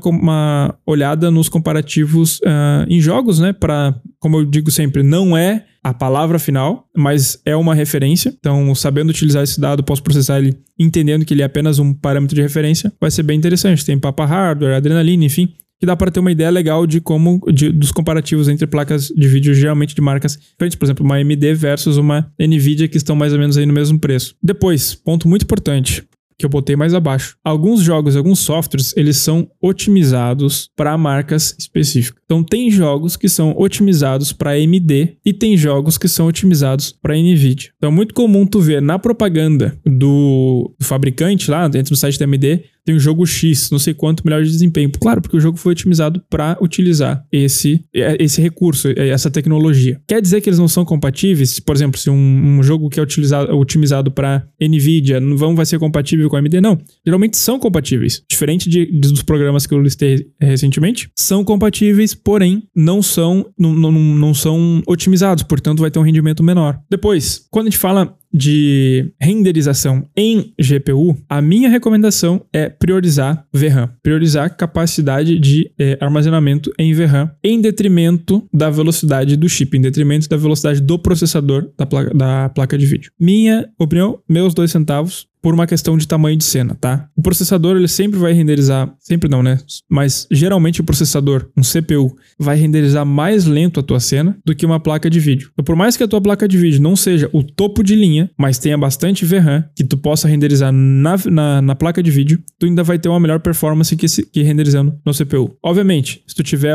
olhada nos comparativos em jogos, né? Como eu digo sempre, não é a palavra final, mas é uma referência. Então, sabendo utilizar esse dado, posso processar ele entendendo que ele é apenas um parâmetro de referência, vai ser bem interessante. Tem Papa Hardware, Adrenaline, enfim, que dá para ter uma ideia legal dos comparativos entre placas de vídeo, geralmente de marcas diferentes. Por exemplo, uma AMD versus uma NVIDIA, que estão mais ou menos aí no mesmo preço. Depois, ponto muito importante, que eu botei mais abaixo. Alguns jogos, alguns softwares, eles são otimizados para marcas específicas. Então, tem jogos que são otimizados para AMD e tem jogos que são otimizados para NVIDIA. Então, é muito comum tu ver na propaganda do fabricante lá, dentro do site da AMD, tem um jogo X, não sei quanto melhor de desempenho. Claro, porque o jogo foi otimizado para utilizar esse recurso, essa tecnologia. Quer dizer que eles não são compatíveis? Por exemplo, se um jogo que é otimizado para NVIDIA vai ser compatível com a AMD? Não. Geralmente são compatíveis. Diferente dos programas que eu listei recentemente, são compatíveis, porém não são otimizados, portanto vai ter um rendimento menor. Depois, quando a gente fala de renderização em GPU, a minha recomendação é priorizar VRAM, priorizar capacidade de armazenamento em VRAM, em detrimento da velocidade do chip, em detrimento da velocidade do processador da placa de vídeo. Minha opinião, meus 2 centavos, por uma questão de tamanho de cena, tá? O processador, ele sempre vai renderizar, sempre não, né? Mas geralmente o processador, um CPU, vai renderizar mais lento a tua cena do que uma placa de vídeo. Então, por mais que a tua placa de vídeo não seja o topo de linha, mas tenha bastante VRAM que tu possa renderizar na placa de vídeo, tu ainda vai ter uma melhor performance que renderizando no CPU. Obviamente, se tu tiver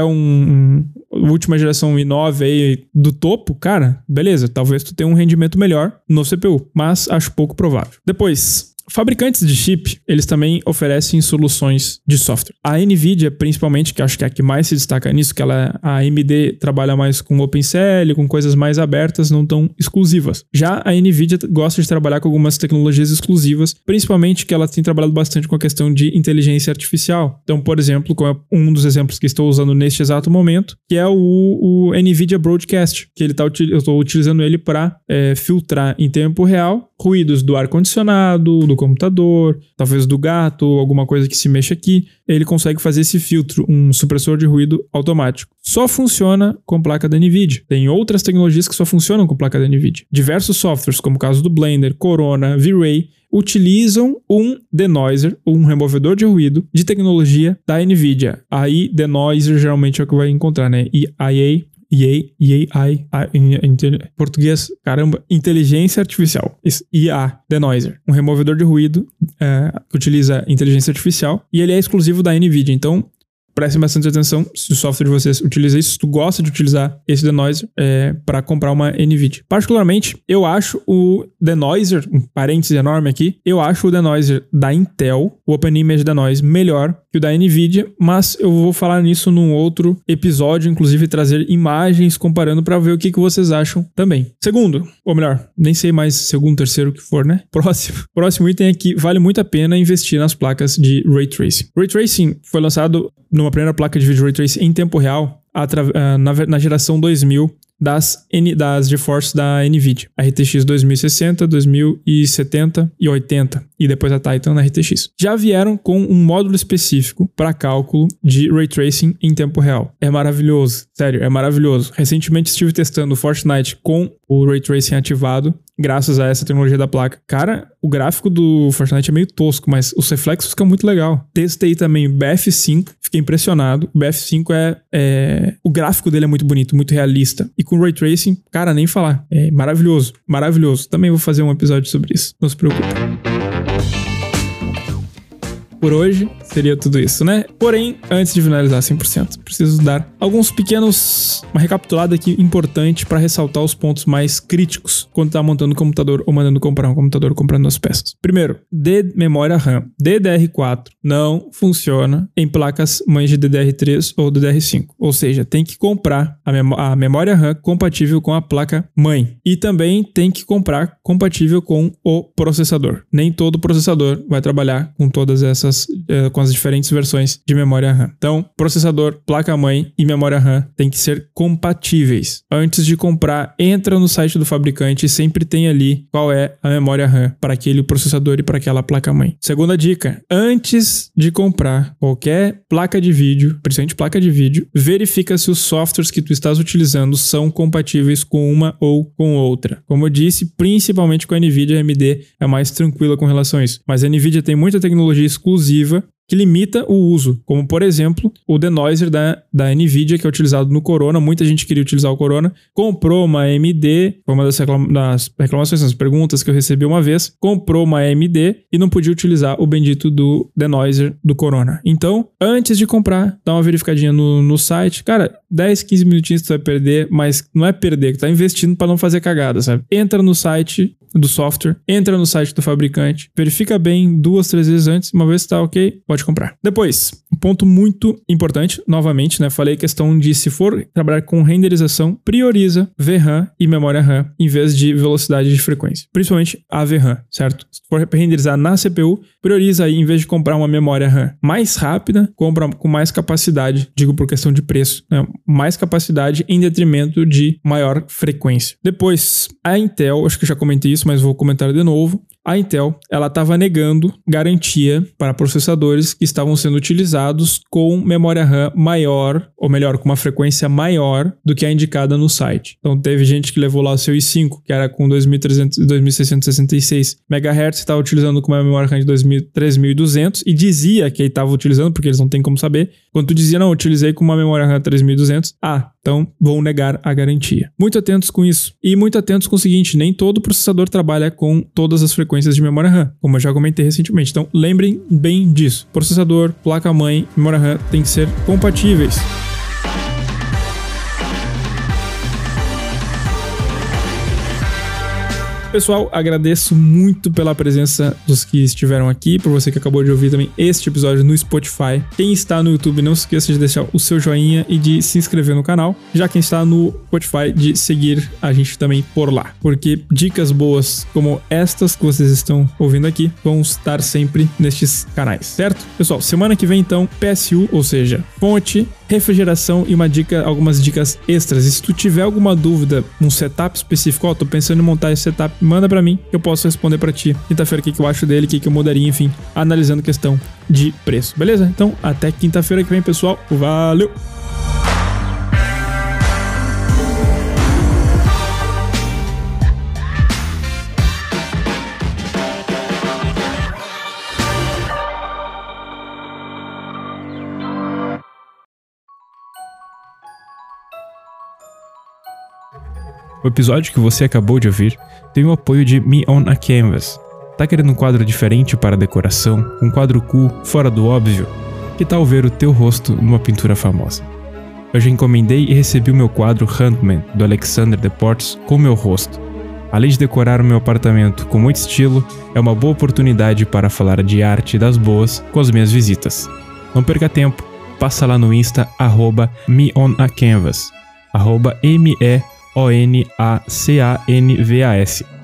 última geração i9 aí do topo, cara, beleza, talvez tu tenha um rendimento melhor no CPU, mas acho pouco provável. Depois, fabricantes de chip, eles também oferecem soluções de software. A NVIDIA, principalmente, que acho que é a que mais se destaca nisso, que a AMD trabalha mais com OpenCL, com coisas mais abertas, não tão exclusivas. Já a NVIDIA gosta de trabalhar com algumas tecnologias exclusivas, principalmente que ela tem trabalhado bastante com a questão de inteligência artificial. Então, por exemplo, um dos exemplos que estou usando neste exato momento, que é o NVIDIA Broadcast, que eu estou utilizando ele para filtrar em tempo real ruídos do ar-condicionado, do computador, talvez do gato, alguma coisa que se mexa aqui. Ele consegue fazer esse filtro, um supressor de ruído automático. Só funciona com placa da NVIDIA. Tem outras tecnologias que só funcionam com placa da NVIDIA. Diversos softwares, como o caso do Blender, Corona, V-Ray, utilizam um denoiser, um removedor de ruído de tecnologia da NVIDIA. Aí, denoiser geralmente é o que vai encontrar, né? em português, caramba, inteligência artificial. Isso, IA, denoiser. Um removedor de ruído que utiliza inteligência artificial e ele é exclusivo da NVIDIA. Então, prestem bastante atenção se o software de vocês utiliza isso, se tu gosta de utilizar esse denoiser para comprar uma NVIDIA. Particularmente, eu acho o denoiser, um parênteses enorme aqui, eu acho o denoiser da Intel, o Open Image Denoise, melhor que o da NVIDIA, mas eu vou falar nisso num outro episódio, inclusive trazer imagens comparando para ver o que vocês acham também. Segundo, ou melhor, nem sei mais segundo, terceiro, o que for, né? Próximo item aqui, vale muito a pena investir nas placas de Ray Tracing. Ray Tracing foi lançado numa primeira placa de vídeo Ray Tracing em tempo real na geração 2000 das GeForce da NVIDIA. A RTX 2060, 2070 e 80. E depois a Titan na RTX. Já vieram com um módulo específico para cálculo de Ray Tracing em tempo real. É maravilhoso. Sério, é maravilhoso. Recentemente estive testando o Fortnite com o Ray Tracing ativado. graças a essa tecnologia da placa. Cara, o gráfico do Fortnite é meio tosco, mas os reflexos ficam muito legal. Testei também o BF5, fiquei impressionado. O BF5 o gráfico dele é muito bonito, muito realista. E com Ray Tracing, cara, nem falar. É maravilhoso, maravilhoso. Também vou fazer um episódio sobre isso, não se preocupe. Por hoje, seria tudo isso, né? Porém, antes de finalizar 100%, preciso dar uma recapitulada aqui importante para ressaltar os pontos mais críticos quando tá montando um computador ou mandando comprar um computador, comprando as peças. Primeiro, memória RAM. DDR4 não funciona em placas mães de DDR3 ou DDR5. Ou seja, tem que comprar a memória RAM compatível com a placa mãe. E também tem que comprar compatível com o processador. Nem todo processador vai trabalhar com todas essas com as diferentes versões de memória RAM. Então, processador, placa-mãe e memória RAM tem que ser compatíveis. Antes de comprar, entra no site do fabricante e sempre tem ali qual é a memória RAM para aquele processador e para aquela placa-mãe. Segunda dica, antes de comprar qualquer placa de vídeo, principalmente placa de vídeo, verifica se os softwares que tu estás utilizando são compatíveis com uma ou com outra. Como eu disse, principalmente com a NVIDIA, a AMD é mais tranquila com relação a isso. Mas a NVIDIA tem muita tecnologia exclusiva que limita o uso, como por exemplo o denoiser da NVIDIA, que é utilizado no Corona. Muita gente queria utilizar o Corona, comprou uma AMD, foi uma das reclamações, das perguntas que eu recebi uma vez, comprou uma AMD e não podia utilizar o bendito do denoiser do Corona. Então, antes de comprar, dá uma verificadinha no site. Cara, 10, 15 minutinhos tu vai perder, mas não é perder, tu tá investindo para não fazer cagada, sabe? Entra no site do software, entra no site do fabricante, verifica bem 2, 3 vezes antes, uma vez tá ok, pode comprar. Depois, um ponto muito importante, novamente, né, falei a questão de se for trabalhar com renderização, prioriza VRAM e memória RAM em vez de velocidade de frequência, principalmente a VRAM, certo? Se for renderizar na CPU, prioriza aí, em vez de comprar uma memória RAM mais rápida, compra com mais capacidade, digo por questão de preço, né? Mais capacidade em detrimento de maior frequência. Depois, a Intel, acho que eu já comentei isso, mas vou comentar de novo. A Intel, ela estava negando garantia para processadores que estavam sendo utilizados com memória RAM maior, ou melhor, com uma frequência maior do que a indicada no site. Então teve gente que levou lá o seu i5, que era com 2.666 MHz, estava utilizando com uma memória RAM de 3.200 e dizia que ele estava utilizando, porque eles não têm como saber. Quando tu dizia, não, eu utilizei com uma memória RAM 3.200, então vão negar a garantia. Muito atentos com isso. E muito atentos com o seguinte, nem todo processador trabalha com todas as frequências de memória RAM, como eu já comentei recentemente. Então, lembrem bem disso. Processador, placa-mãe, memória RAM tem que ser compatíveis. Pessoal, agradeço muito pela presença dos que estiveram aqui, por você que acabou de ouvir também este episódio no Spotify. Quem está no YouTube, não se esqueça de deixar o seu joinha e de se inscrever no canal. Já quem está no Spotify, de seguir a gente também por lá, porque dicas boas como estas que vocês estão ouvindo aqui vão estar sempre nestes canais, certo? Pessoal, semana que vem então, PSU, ou seja, fonte, refrigeração e algumas dicas extras. E se tu tiver alguma dúvida, um setup específico, tô pensando em montar esse setup, manda pra mim, que eu posso responder pra ti. Quinta-feira, o que eu acho dele, o que eu mudaria, enfim, analisando questão de preço. Beleza? Então, até quinta-feira que vem, pessoal. Valeu! O episódio que você acabou de ouvir tem o apoio de Me on a Canvas. Tá querendo um quadro diferente para decoração? Um quadro cool, fora do óbvio? Que tal ver o teu rosto numa pintura famosa? Eu já encomendei e recebi o meu quadro Handman, do Alexander Deportes, com meu rosto. Além de decorar o meu apartamento com muito estilo, é uma boa oportunidade para falar de arte das boas com as minhas visitas. Não perca tempo, passa lá no Insta, @meonacanvas, @MEONACANVAS.